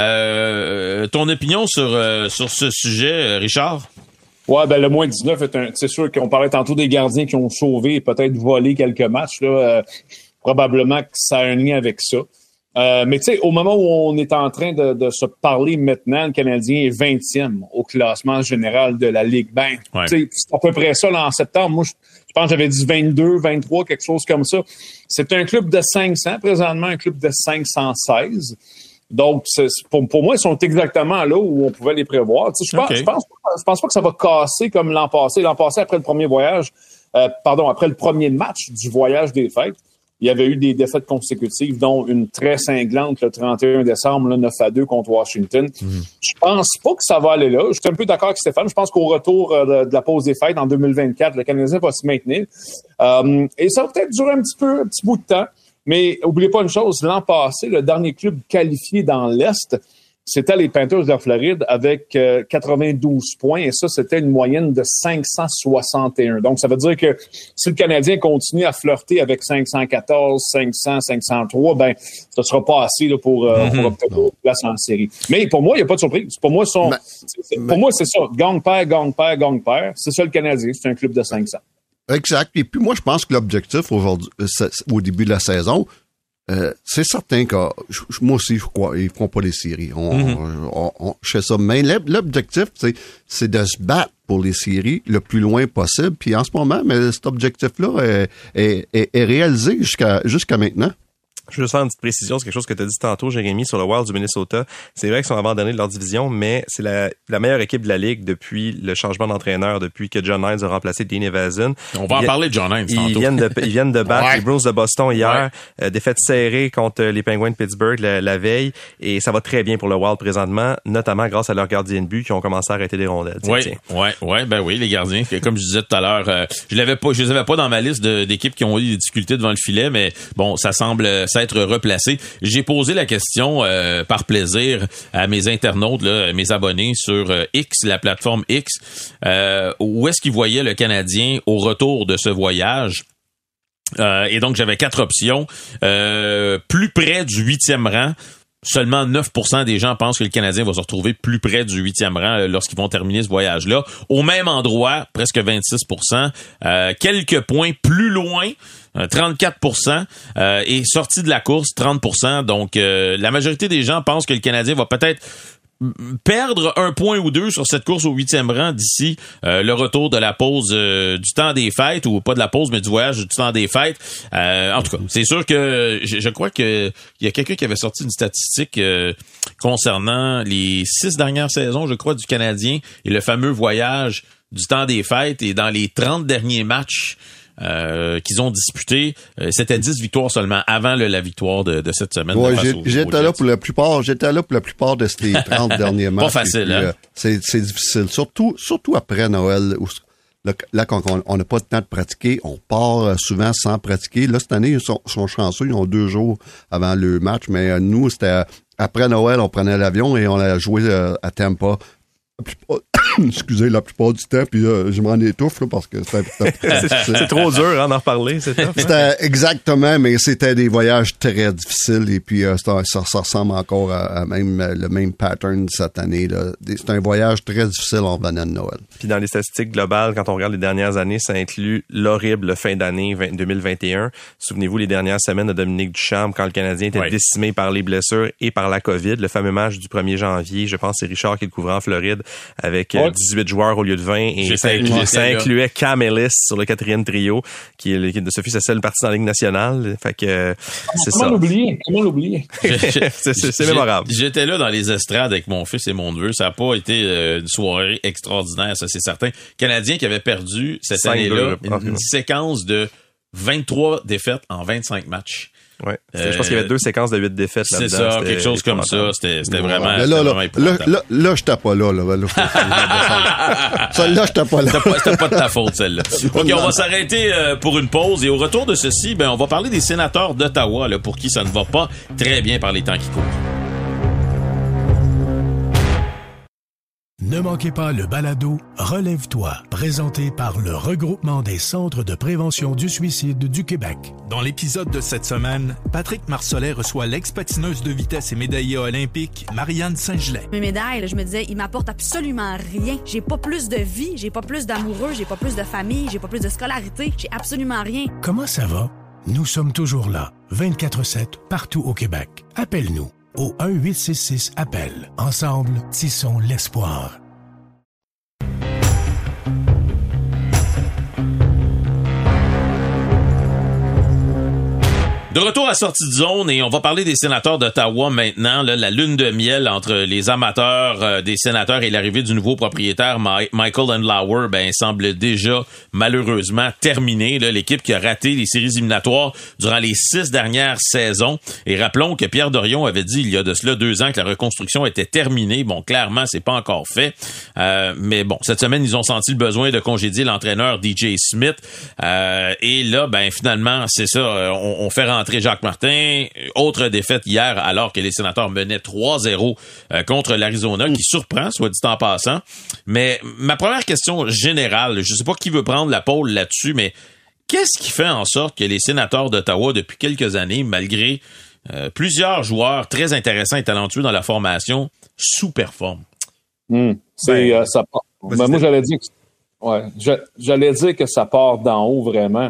Euh, ton opinion sur, euh, sur ce sujet, Richard? Ouais, ben le moins dix-neuf est un. C'est sûr qu'on parlait tantôt des gardiens qui ont sauvé et peut-être volé quelques matchs. Là, euh, probablement que ça a un lien avec ça. Euh, mais tu sais, au moment où on est en train de, de se parler maintenant, le Canadien est vingtième au classement général de la Ligue. Ben, ouais. tu sais, c'est à peu près ça là en septembre. Moi, je, je pense que j'avais dit vingt-deux, vingt-trois, quelque chose comme ça. C'est un club de cinq cents, présentement un club de cinq cent seize. Donc, c'est, pour, pour moi, ils sont exactement là où on pouvait les prévoir. Tu sais, je pense, okay. je pense, je pense pas que ça va casser comme l'an passé. L'an passé, après le premier voyage, euh, pardon, après le premier match du voyage des fêtes, il y avait eu des défaites consécutives, dont une très cinglante le trente et un décembre, là, neuf à deux contre Washington. Mm-hmm. Je pense pas que ça va aller là. Je suis un peu d'accord avec Stéphane. Je pense qu'au retour euh, de, de la pause des fêtes en deux mille vingt-quatre, le Canadien va se maintenir. Euh, et ça va peut-être durer un petit peu, un petit bout de temps. Mais oubliez pas une chose, l'an passé, le dernier club qualifié dans l'Est, c'était les Panthers de la Floride avec euh, quatre-vingt-douze points, et ça, c'était une moyenne de cinq cent soixante et un. Donc, ça veut dire que si le Canadien continue à flirter avec cinq cent quatorze, cinq cents, cinq cent trois, ben, ça sera pas assez là, pour, euh, mm-hmm. pour obtenir une place en série. Mais pour moi, il n'y a pas de surprise. Pour moi, son, mais, c'est, c'est, mais, pour moi, c'est ça. Gang-père, gang-père, gang-père. C'est ça le Canadien. C'est un club de cinq cents. Exact. Et puis moi, je pense que l'objectif aujourd'hui, au début de la saison, Euh, c'est certain que je, moi aussi, je crois, ils feront pas les séries. On, mm-hmm. on, on, je sais ça. Mais l'objectif, c'est, c'est de se battre pour les séries le plus loin possible. Puis en ce moment, mais cet objectif-là est, est, est, est réalisé jusqu'à, jusqu'à maintenant. Je veux juste faire une petite précision, c'est quelque chose que tu as dit tantôt, Jérémy, sur le Wild du Minnesota. C'est vrai qu'ils sont abandonnés de leur division, mais c'est la, la meilleure équipe de la Ligue depuis le changement d'entraîneur, depuis que John Hines a remplacé Dean Evason. On va en ils, parler de John Hines tantôt. Ils viennent de, ils viennent de battre ouais. les Bruins de Boston hier, ouais. euh, défaite serrée contre les Penguins de Pittsburgh la, la veille, et ça va très bien pour le Wild présentement, notamment grâce à leurs gardiens de but qui ont commencé à arrêter des rondelles. Oui, oui, oui, ben oui, les gardiens. Comme je disais tout à l'heure, euh, je l'avais pas, je les avais pas dans ma liste de, d'équipes qui ont eu des difficultés devant le filet, mais bon, ça semble s'être replacé. J'ai posé la question euh, par plaisir à mes internautes, là, mes abonnés sur euh, X, la plateforme X, euh, où est-ce qu'ils voyaient le Canadien au retour de ce voyage. Euh, et donc, j'avais quatre options. Euh, plus près du huitième rang. Seulement neuf pour cent des gens pensent que le Canadien va se retrouver plus près du huitième rang lorsqu'ils vont terminer ce voyage-là. Au même endroit, presque vingt-six pour cent. Euh, quelques points plus loin, trente-quatre pour cent. Euh, et sorti de la course, trente pour cent. Donc, euh, la majorité des gens pensent que le Canadien va peut-être perdre un point ou deux sur cette course au huitième rang d'ici euh, le retour de la pause euh, du temps des fêtes, ou pas de la pause, mais du voyage du temps des fêtes. Euh, en tout cas, c'est sûr que je, je crois que il y a quelqu'un qui avait sorti une statistique euh, concernant les six dernières saisons, je crois, du Canadien et le fameux voyage du temps des fêtes, et dans les trente derniers matchs Euh, qu'ils ont disputé, euh, c'était dix victoires seulement avant le, la victoire de, de cette semaine. Ouais, j'ai, j'étais là pour la plupart, j'étais là pour la plupart de ces trente derniers matchs. Pas facile, puis, hein? Euh, c'est, c'est difficile. Surtout, surtout après Noël, où, là, là, quand on n'a pas de temps de pratiquer, on part souvent sans pratiquer. Là, cette année, ils sont, sont chanceux, ils ont deux jours avant le match, mais euh, nous, c'était après Noël, on prenait l'avion et on a joué euh, à Tampa. Excusez, la plupart du temps, puis euh, je m'en étouffe là, parce que c'était, c'était c'est, c'est trop dur hein, d'en reparler, c'est tough, c'était hein? Exactement, mais c'était des voyages très difficiles, et puis euh, ça, ça, ça ressemble encore à, à même le même pattern cette année là. C'est un voyage très difficile en venant de Noël. Puis dans les statistiques globales, quand on regarde les dernières années, ça inclut l'horrible fin d'année deux mille vingt et un. Souvenez-vous les dernières semaines de Dominique Ducharme, quand le Canadien était ouais. décimé par les blessures et par la COVID. Le fameux match du premier janvier, je pense que c'est Richard qui le couvrait en Floride, avec ouais. dix-huit joueurs au lieu de vingt, et ça incluait, ça incluait Cam Ellis sur le quatrième trio, qui est, de ce fait sa seule partie dans la Ligue nationale. Fait que c'est comment ça. L'oublier? Comment l'oublier? c'est, c'est, c'est mémorable. J'étais là dans les estrades avec mon fils et mon neveu. Ça n'a pas été euh, une soirée extraordinaire, ça c'est certain. Canadien qui avait perdu cette Cinq année-là deux, une, une séquence de vingt-trois défaites en vingt-cinq matchs. Ouais. Euh, je pense qu'il y avait deux séquences de huit défaites là-dedans. C'est ça, c'était quelque chose comme ça. C'était, c'était vraiment, là, c'était là, vraiment là, épouvantable. Là, là, là, j'étais pas là, là. là celle-là, j'étais pas là. C'était pas, c'était pas de ta faute, celle-là. OK, on va s'arrêter euh, pour une pause, et au retour de ceci, ben, on va parler des sénateurs d'Ottawa, là, pour qui ça ne va pas très bien par les temps qui courent. Ne manquez pas le balado Relève-toi, présenté par le regroupement des centres de prévention du suicide du Québec. Dans l'épisode de cette semaine, Patrick Marcelet reçoit l'ex-patineuse de vitesse et médaillée olympique Marianne Saint-Gelais. Mes médailles, là, je me disais, ils m'apportent absolument rien. J'ai pas plus de vie, j'ai pas plus d'amoureux, j'ai pas plus de famille, j'ai pas plus de scolarité, j'ai absolument rien. Comment ça va? Nous sommes toujours là, vingt-quatre sept, partout au Québec. Appelle-nous au un huit six six appel. Ensemble, tissons l'espoir. De retour à sortie de zone, et on va parler des sénateurs d'Ottawa maintenant. Là, la lune de miel entre les amateurs euh, des sénateurs et l'arrivée du nouveau propriétaire Ma- Michael Andlauer, ben semble déjà malheureusement terminée. Là, l'équipe qui a raté les séries éliminatoires durant les six dernières saisons. Et rappelons que Pierre Dorion avait dit il y a de cela deux ans que la reconstruction était terminée. Bon, clairement, c'est pas encore fait. Euh, mais bon, cette semaine, ils ont senti le besoin de congédier l'entraîneur D J Smith. Euh, et là, ben finalement, c'est ça. On, on fait rentrer rentré Jacques Martin. Autre défaite hier, alors que les Sénateurs menaient trois zéro euh, contre l'Arizona, mmh. qui surprend, soit dit en passant. Mais ma première question générale, je sais pas qui veut prendre la pôle là-dessus, mais qu'est-ce qui fait en sorte que les Sénateurs d'Ottawa, depuis quelques années, malgré euh, plusieurs joueurs très intéressants et talentueux dans la formation, sous-performent? Mmh. C'est, ben, euh, ça part. Ben, moi, j'allais dire que, ouais, j'allais dire que ça part d'en haut, vraiment.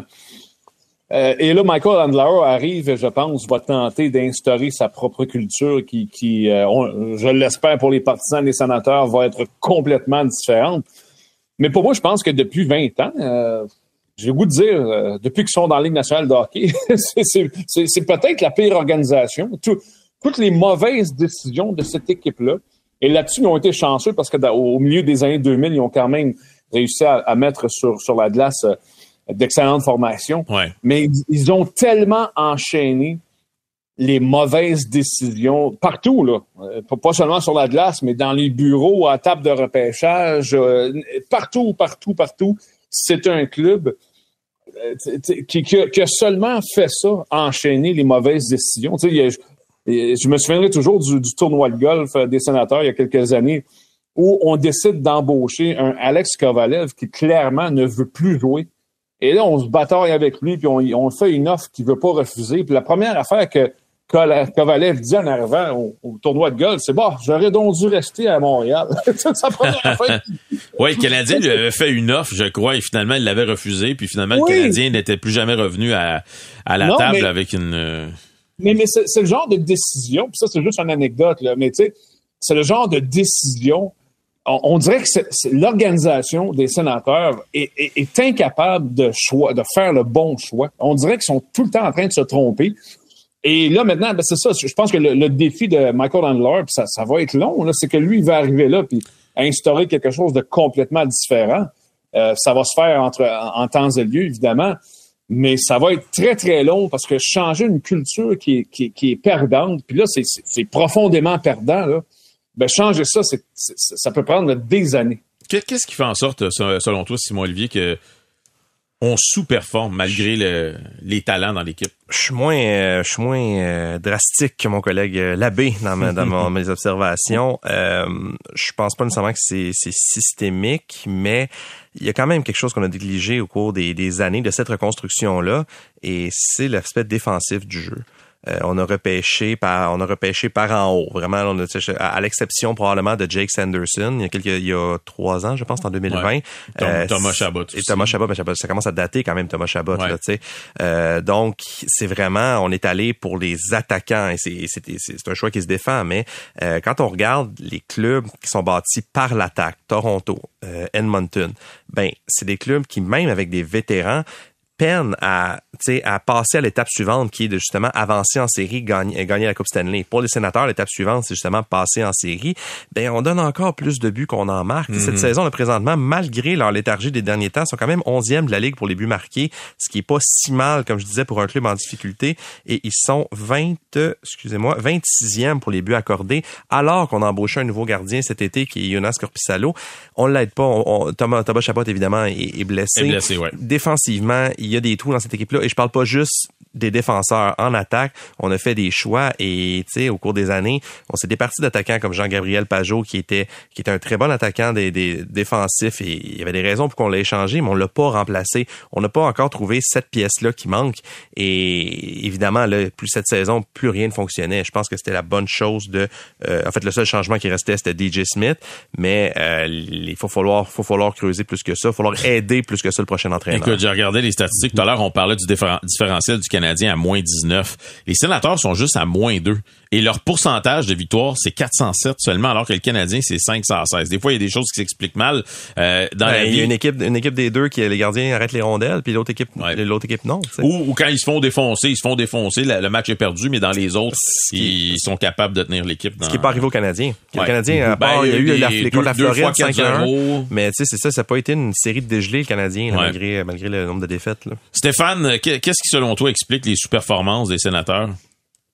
Euh, et là, Michael Andlauer arrive, je pense, va tenter d'instaurer sa propre culture qui, qui euh, on, je l'espère pour les partisans des Sénateurs, va être complètement différente. Mais pour moi, je pense que depuis vingt ans, euh, j'ai le goût de dire, euh, depuis qu'ils sont dans la Ligue nationale de hockey, c'est, c'est, c'est, c'est peut-être la pire organisation. Tout, toutes les mauvaises décisions de cette équipe-là, et là-dessus, ils ont été chanceux parce que dans, au milieu des années deux mille, ils ont quand même réussi à, à mettre sur, sur la glace euh, d'excellentes formations. Ouais. Mais ils, ils ont tellement enchaîné les mauvaises décisions partout, là. Euh, pas seulement sur la glace, mais dans les bureaux, à table de repêchage, euh, partout, partout, partout. C'est un club euh, t- t- qui, qui, a, qui a seulement fait ça, enchaîner les mauvaises décisions. Tu sais, il y a, Et je me souviendrai toujours du, du tournoi de golf des Sénateurs il y a quelques années où on décide d'embaucher un Alex Kovalev qui clairement ne veut plus jouer. Et là, on se bataille avec lui puis on, on fait une offre qu'il veut pas refuser. Puis la première affaire que Kovalev dit en arrivant au, au tournoi de golf, c'est « Bon, j'aurais donc dû rester à Montréal. » C'est sa première affaire. Oui, le Canadien lui avait fait une offre, je crois, et finalement, il l'avait refusé. Puis finalement, oui. le Canadien n'était plus jamais revenu à, à la non, table mais... avec une... Euh... Mais, mais c'est, c'est le genre de décision, puis ça, c'est juste une anecdote, là, mais tu sais, c'est le genre de décision, on, on dirait que c'est, c'est l'organisation des Sénateurs est, est, est incapable de choix, de faire le bon choix. On dirait qu'ils sont tout le temps en train de se tromper. Et là, maintenant, ben c'est ça, je pense que le, le défi de Michael Andlauer, puis ça, ça va être long, là, c'est que lui, il va arriver là, puis instaurer quelque chose de complètement différent. Euh, ça va se faire entre, en, en temps et lieu, évidemment. Mais ça va être très, très long parce que changer une culture qui est, qui est, qui est perdante, puis là, c'est, c'est, c'est profondément perdant, là. Ben, changer ça, c'est, c'est, ça peut prendre des années. Qu'est-ce qui fait en sorte, selon toi, Simon-Olivier, que on sous-performe malgré le, les talents dans l'équipe? Je suis moins, euh, je suis moins euh, drastique que mon collègue euh, Labbé dans, ma, dans mon, mes observations. Euh, je pense pas nécessairement que c'est, c'est systémique, mais il y a quand même quelque chose qu'on a négligé au cours des, des années de cette reconstruction-là, et c'est l'aspect défensif du jeu. Euh, on a repêché par, on a repêché par en haut. Vraiment, on a, à, à l'exception probablement de Jake Sanderson, il y a quelques, il y a trois ans, je pense, en deux mille vingt. Ouais. Tom, euh, Thomas Chabot. Et aussi. Thomas Chabot, ben, ça commence à dater quand même, Thomas Chabot, ouais. là, tu sais. Euh, donc, c'est vraiment, on est allé pour les attaquants, et c'est, c'est, c'est, c'est un choix qui se défend, mais euh, quand on regarde les clubs qui sont bâtis par l'attaque, Toronto, euh, Edmonton, ben, c'est des clubs qui, même avec des vétérans, peine à, à passer à l'étape suivante qui est de justement avancer en série, gagner, gagner la Coupe Stanley. Pour les Sénateurs, l'étape suivante, c'est justement passer en série. Ben, on donne encore plus de buts qu'on en marque. Mm-hmm. Cette saison, là, présentement, malgré leur léthargie des derniers temps, sont quand même onzième de la Ligue pour les buts marqués, ce qui est pas si mal, comme je disais, pour un club en difficulté. Et ils sont vingt, excusez-moi, vingt-sixième pour les buts accordés, alors qu'on a embauché un nouveau gardien cet été qui est Jonas Korpisalo. On l'aide pas. On, on, Thomas, Thomas Chabot, évidemment, est, est blessé. Est blessé, ouais. Défensivement, il y a des trous dans cette équipe-là, et je parle pas juste des défenseurs en attaque. On a fait des choix, et tu sais, au cours des années, on s'est départi d'attaquants comme Jean-Gabriel Pajot, qui était qui était un très bon attaquant des, des défensifs, et il y avait des raisons pour qu'on l'ait échangé, mais on l'a pas remplacé. On n'a pas encore trouvé cette pièce-là qui manque, et évidemment, là, plus cette saison, plus rien ne fonctionnait. Je pense que c'était la bonne chose de... Euh, en fait, le seul changement qui restait, c'était D J Smith, mais euh, il faut falloir, faut falloir creuser plus que ça, il faut falloir aider plus que ça le prochain entraîneur. Écoute, j'ai regardé les statistiques. Tout à l'heure, on parlait du différen- différentiel du Canadien à moins dix-neuf. Les Sénateurs sont juste à moins deux. Et leur pourcentage de victoire, c'est quatre cent sept seulement, alors que le Canadien, c'est cinq cent seize. Des fois, il y a des choses qui s'expliquent mal. Euh, dans ben, la vie. Il y a une équipe, une équipe des deux qui, les gardiens arrêtent les rondelles, puis l'autre équipe, ouais. l'autre équipe non. Ou, ou quand ils se font défoncer, ils se font défoncer, le, le match est perdu, mais dans les autres, ils, ils sont capables de tenir l'équipe. Dans... Ce qui n'est pas arrivé au Canadien. Ouais. Le Canadien, à part, ben, il y a eu des, la, les contre la Floride cinq à un. Mais tu sais, c'est ça, ça n'a pas été une série de dégelés, le Canadien, là, ouais. malgré, malgré le nombre de défaites. Là. Stéphane, qu'est-ce qui, selon toi, explique les sous-performances des Sénateurs?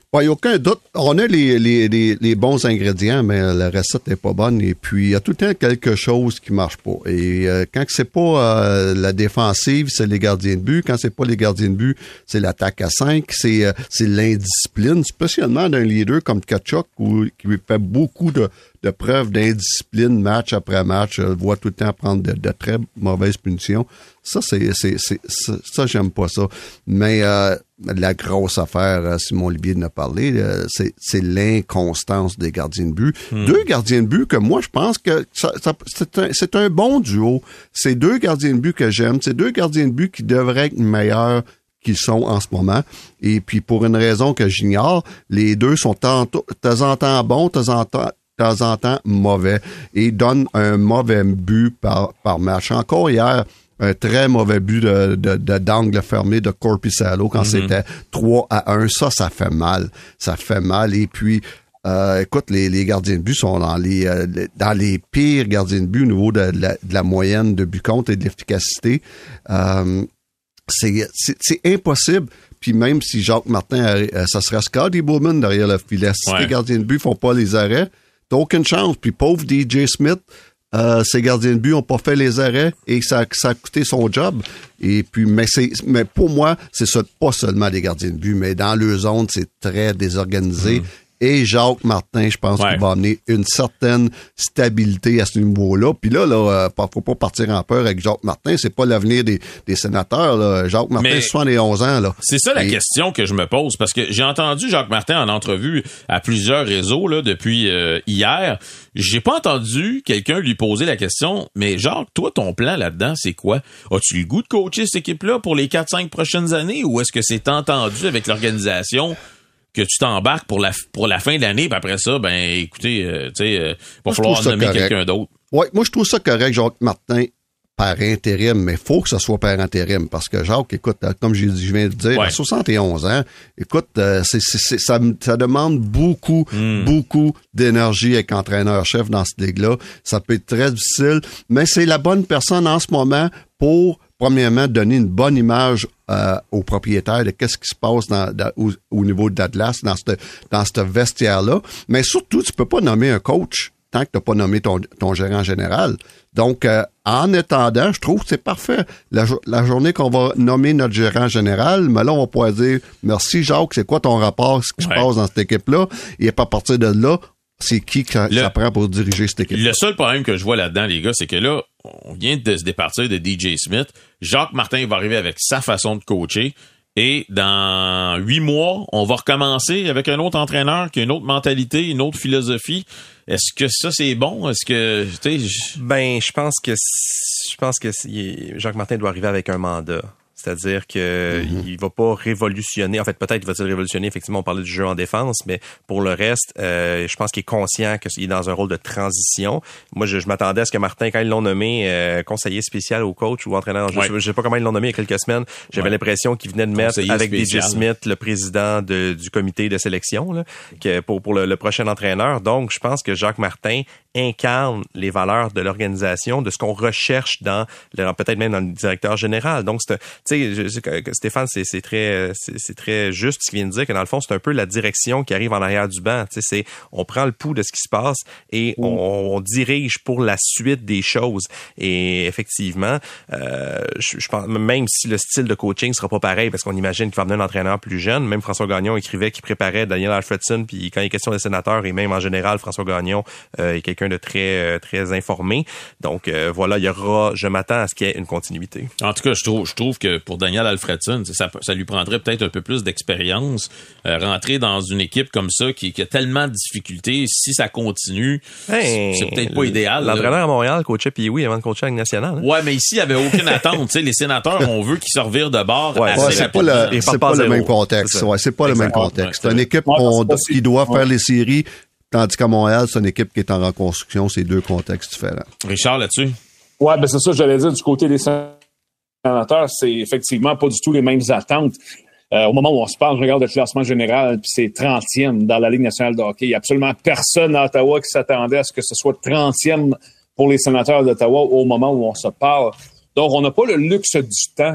Il n'y a aucun doute. On a les, les, les, les bons ingrédients, mais la recette n'est pas bonne. Et puis, il y a tout le temps quelque chose qui marche pas. Et euh, quand c'est pas euh, la défensive, c'est les gardiens de but. Quand c'est pas les gardiens de but, c'est l'attaque à cinq. C'est, euh, c'est l'indiscipline, spécialement d'un leader comme Tkachuk, où, qui fait beaucoup de, de preuves d'indiscipline match après match. Je le vois tout le temps prendre de, de très mauvaises punitions. Ça, c'est, c'est, c'est, c'est ça, j'aime pas ça. Mais euh, la grosse affaire, euh, Simon Olivier en a parlé, euh, c'est, c'est l'inconstance des gardiens de but. Hmm. Deux gardiens de but que moi, je pense que ça, ça, c'est, un, c'est un bon duo. C'est deux gardiens de but que j'aime. C'est deux gardiens de but qui devraient être meilleurs qu'ils sont en ce moment. Et puis, pour une raison que j'ignore, les deux sont tantôt, de temps en temps bons, de temps en temps de temps en temps mauvais, et donnent un mauvais but par, par match. Encore hier, un très mauvais but de, de, de d'angle fermé de Korpisalo quand mm-hmm. c'était trois à un. Ça, ça fait mal. Ça fait mal. Et puis, euh, écoute, les, les gardiens de but sont dans les, euh, dans les pires gardiens de but au niveau de, de, la, de la moyenne de but contre et de l'efficacité. Euh, c'est, c'est, c'est impossible. Puis même si Jacques Martin, euh, ça serait Scotty Bowman derrière le filet. Si ouais. les gardiens de but font pas les arrêts, t'as aucune chance. Puis pauvre D J Smith, Euh, ses gardiens de but ont pas fait les arrêts et ça, ça a coûté son job. Et puis, mais c'est, mais pour moi, c'est ça, pas seulement des gardiens de but, mais dans le zone, c'est très désorganisé. Mmh. Et Jacques Martin, je pense ouais. qu'il va amener une certaine stabilité à ce niveau-là. Puis là, là, euh, faut pas partir en peur avec Jacques Martin. C'est pas l'avenir des, des sénateurs, là. Jacques Martin, mais soixante et onze ans, là. C'est ça la et... question que je me pose, parce que j'ai entendu Jacques Martin en entrevue à plusieurs réseaux, là, depuis euh, hier. J'ai pas entendu quelqu'un lui poser la question, mais Jacques, toi, ton plan là-dedans, c'est quoi? As-tu le goût de coacher cette équipe-là pour les quatre cinq prochaines années, ou est-ce que c'est entendu avec l'organisation que tu t'embarques pour la pour la fin de l'année, puis après ça, ben écoutez, euh, tu sais, euh, va falloir nommer correct. quelqu'un d'autre. Oui, moi je trouve ça correct, Jacques Martin, par intérim, mais il faut que ce soit par intérim, parce que Jacques, écoute, comme je, je viens de dire, ouais. à soixante et onze ans, écoute, euh, c'est, c'est, c'est, ça, ça demande beaucoup, mm. beaucoup d'énergie avec entraîneur-chef dans cette ligue-là. Ça peut être très difficile, mais c'est la bonne personne en ce moment pour premièrement, donner une bonne image euh, aux propriétaires de qu'est-ce qui se passe dans, dans, au, au niveau de Dallas, dans ce dans ce vestiaire-là. Mais surtout, tu peux pas nommer un coach tant que tu n'as pas nommé ton, ton gérant général. Donc, euh, en attendant, je trouve que c'est parfait. La, la journée qu'on va nommer notre gérant général, mais là, on va pouvoir dire « Merci, Jacques, c'est quoi ton rapport, ce qui ouais. se passe dans cette équipe-là? » Et à partir de là, c'est qui que ça, le, ça prend pour diriger cette équipe? Le seul problème que je vois là-dedans, les gars, c'est que là, on vient de se départir de D J Smith. Jacques Martin va arriver avec sa façon de coacher. Et dans huit mois, on va recommencer avec un autre entraîneur qui a une autre mentalité, une autre philosophie. Est-ce que ça, c'est bon? Est-ce que, tu sais... Je... Ben, je pense que, je pense que Jacques Martin doit arriver avec un mandat. C'est-à-dire que mm-hmm. il va pas révolutionner. En fait, peut-être va-t-il révolutionner. Effectivement, on parlait du jeu en défense, mais pour le reste, euh, je pense qu'il est conscient qu'il est dans un rôle de transition. Moi, je, je m'attendais à ce que Martin, quand ils l'ont nommé euh, conseiller spécial au coach ou entraîneur, je, ouais. je sais pas comment ils l'ont nommé il y a quelques semaines. J'avais ouais. l'impression qu'il venait de mettre conseiller avec D J Smith, le président de, du comité de sélection, là, que pour pour le, le prochain entraîneur. Donc, je pense que Jacques Martin incarne les valeurs de l'organisation, de ce qu'on recherche dans, le, peut-être même dans le directeur général. Donc, c'est, tu sais, je sais que Stéphane, c'est, c'est très, c'est, c'est très juste ce qu'il vient de dire, que dans le fond, c'est un peu la direction qui arrive en arrière du banc. Tu sais, c'est, on prend le pouls de ce qui se passe et on, on dirige pour la suite des choses. Et effectivement, euh, je, je pense, même si le style de coaching sera pas pareil, parce qu'on imagine qu'il va amener un entraîneur plus jeune, même François Gagnon écrivait qu'il préparait Daniel Alfredson, puis quand il est question des sénateurs, et même en général, François Gagnon euh, est quelqu'un de très très informé. Donc euh, voilà, il y aura, je m'attends à ce qu'il y ait une continuité. En tout cas, je trouve je trouve que pour Daniel Alfredson, ça, ça lui prendrait peut-être un peu plus d'expérience, euh, rentrer dans une équipe comme ça qui, qui a tellement de difficultés. Si ça continue, hey, c'est, c'est peut-être pas idéal. L'entraîneur là. à Montréal coachait puis oui avant de coacher à la Ligue nationale. Hein? Ouais, mais ici il y avait aucune attente. Tu sais, les sénateurs, on veut qu'ils se revirent de bord. Ouais, ouais, c'est pas le, c'est pas, pas le même contexte. C'est, ouais, c'est pas exact. le même contexte. C'est une équipe ouais, on, qui doit ouais. faire les séries. Tandis qu'à Montréal, c'est une équipe qui est en reconstruction. C'est deux contextes différents. Richard, là-dessus? Ouais, ben c'est ça, j'allais dire, du côté des sénateurs, c'est effectivement pas du tout les mêmes attentes. Euh, au moment où on se parle, je regarde le classement général, puis c'est trentième dans la Ligue nationale de hockey. Il n'y a absolument personne à Ottawa qui s'attendait à ce que ce soit trentième pour les sénateurs d'Ottawa au moment où on se parle. Donc, on n'a pas le luxe du temps. Tu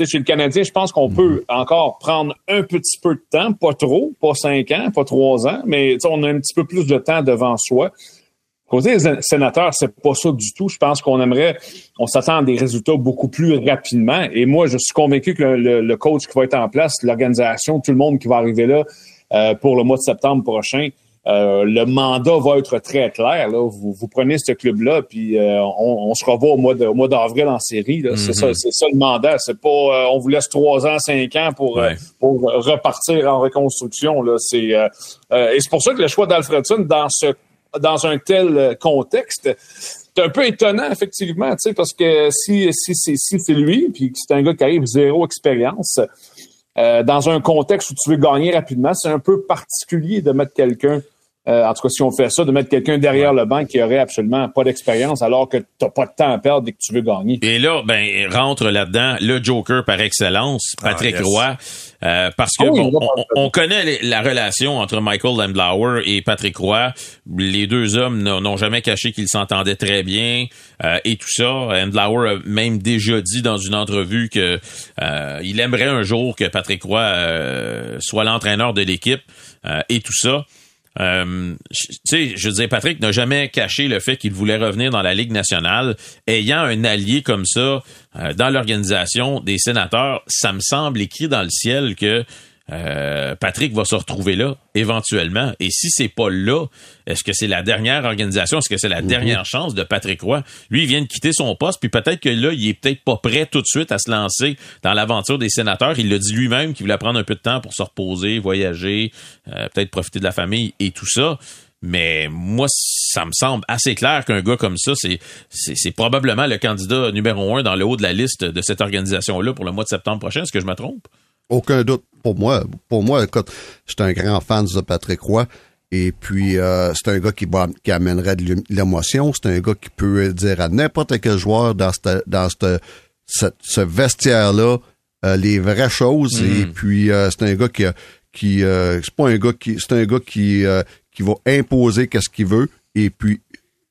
sais, chez le Canadien, je pense qu'on mm-hmm. peut encore prendre un petit peu de temps, pas trop, pas cinq ans, pas trois ans, mais on a un petit peu plus de temps devant soi. Côté des sénateurs, c'est pas ça du tout. Je pense qu'on aimerait, on s'attend à des résultats beaucoup plus rapidement. Et moi, je suis convaincu que le, le, le coach qui va être en place, l'organisation, tout le monde qui va arriver là euh, pour le mois de septembre prochain, euh, le mandat va être très clair. Là. Vous, vous prenez ce club-là, puis euh, on, on se revoit au mois de, au mois d'avril en série. Là. Mm-hmm. C'est ça, c'est ça le mandat. C'est pas, euh, on vous laisse trois ans, cinq ans pour ouais. euh, pour repartir en reconstruction. Là. C'est euh, euh, et c'est pour ça que le choix d'Alfredson dans ce dans un tel contexte, c'est un peu étonnant, effectivement, tu sais, parce que si, si, si, si c'est lui, puis c'est un gars qui arrive zéro expérience, euh, dans un contexte où tu veux gagner rapidement, c'est un peu particulier de mettre quelqu'un, euh, en tout cas, si on fait ça, de mettre quelqu'un derrière le banc qui aurait absolument pas d'expérience alors que t'as pas de temps à perdre et que tu veux gagner. Et là, ben, rentre là-dedans le Joker par excellence, Patrick ah, yes. Roy. Euh, parce que oh, bon, on, on connaît les, la relation entre Michael Andlauer et Patrick Roy. Les deux hommes n'ont jamais caché qu'ils s'entendaient très bien euh, et tout ça. Andlauer a même déjà dit dans une entrevue que euh, il aimerait un jour que Patrick Roy euh, soit l'entraîneur de l'équipe euh, et tout ça. Euh, tu sais, je veux dire, Patrick n'a jamais caché le fait qu'il voulait revenir dans la Ligue nationale. Ayant un allié comme ça euh, dans l'organisation des sénateurs, ça me semble écrit dans le ciel que euh, Patrick va se retrouver là éventuellement. Et si c'est pas là, est-ce que c'est la dernière organisation? Est-ce que c'est la mm-hmm. dernière chance de Patrick Roy? Lui, il vient de quitter son poste, puis peut-être que là, il est peut-être pas prêt tout de suite à se lancer dans l'aventure des sénateurs. Il l'a dit lui-même qu'il voulait prendre un peu de temps pour se reposer, voyager, euh, peut-être profiter de la famille et tout ça. Mais moi, ça me semble assez clair qu'un gars comme ça, c'est, c'est, c'est probablement le candidat numéro un dans le haut de la liste de cette organisation-là pour le mois de septembre prochain. Est-ce que je me trompe? Aucun doute. Pour moi, pour moi, écoute, j'étais un grand fan de Patrick Roy. Et puis, euh, c'est un gars qui, qui amènerait de l'émotion. C'est un gars qui peut dire à n'importe quel joueur dans cette, dans cette, cette, ce vestiaire-là euh, les vraies choses. Mm. Et puis, euh, c'est un gars qui, qui euh, c'est pas un gars qui, c'est un gars qui, euh, qui va imposer qu'est-ce qu'il veut. Et puis,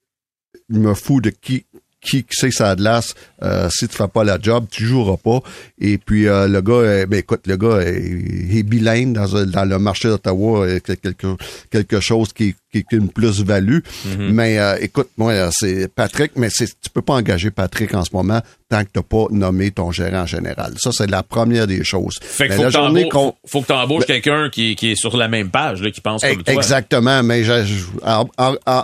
il me fout de qui, qui sait ça de glace, euh, si tu fais pas la job, tu joueras pas. Et puis euh, le gars, euh, ben écoute, le gars est, est bilingue dans, dans le marché d'Ottawa, euh, quelque quelque chose qui, qui est une plus-value. Mm-hmm. Mais euh, écoute, moi c'est Patrick, mais c'est tu peux pas engager Patrick en ce moment tant que t'as pas nommé ton gérant général. Ça c'est la première des choses. Fait qu'il faut, la journée qu'on... faut que t'embauches ben, quelqu'un qui, qui est sur la même page, là, qui pense comme toi. Exactement, mais je, je en, en, en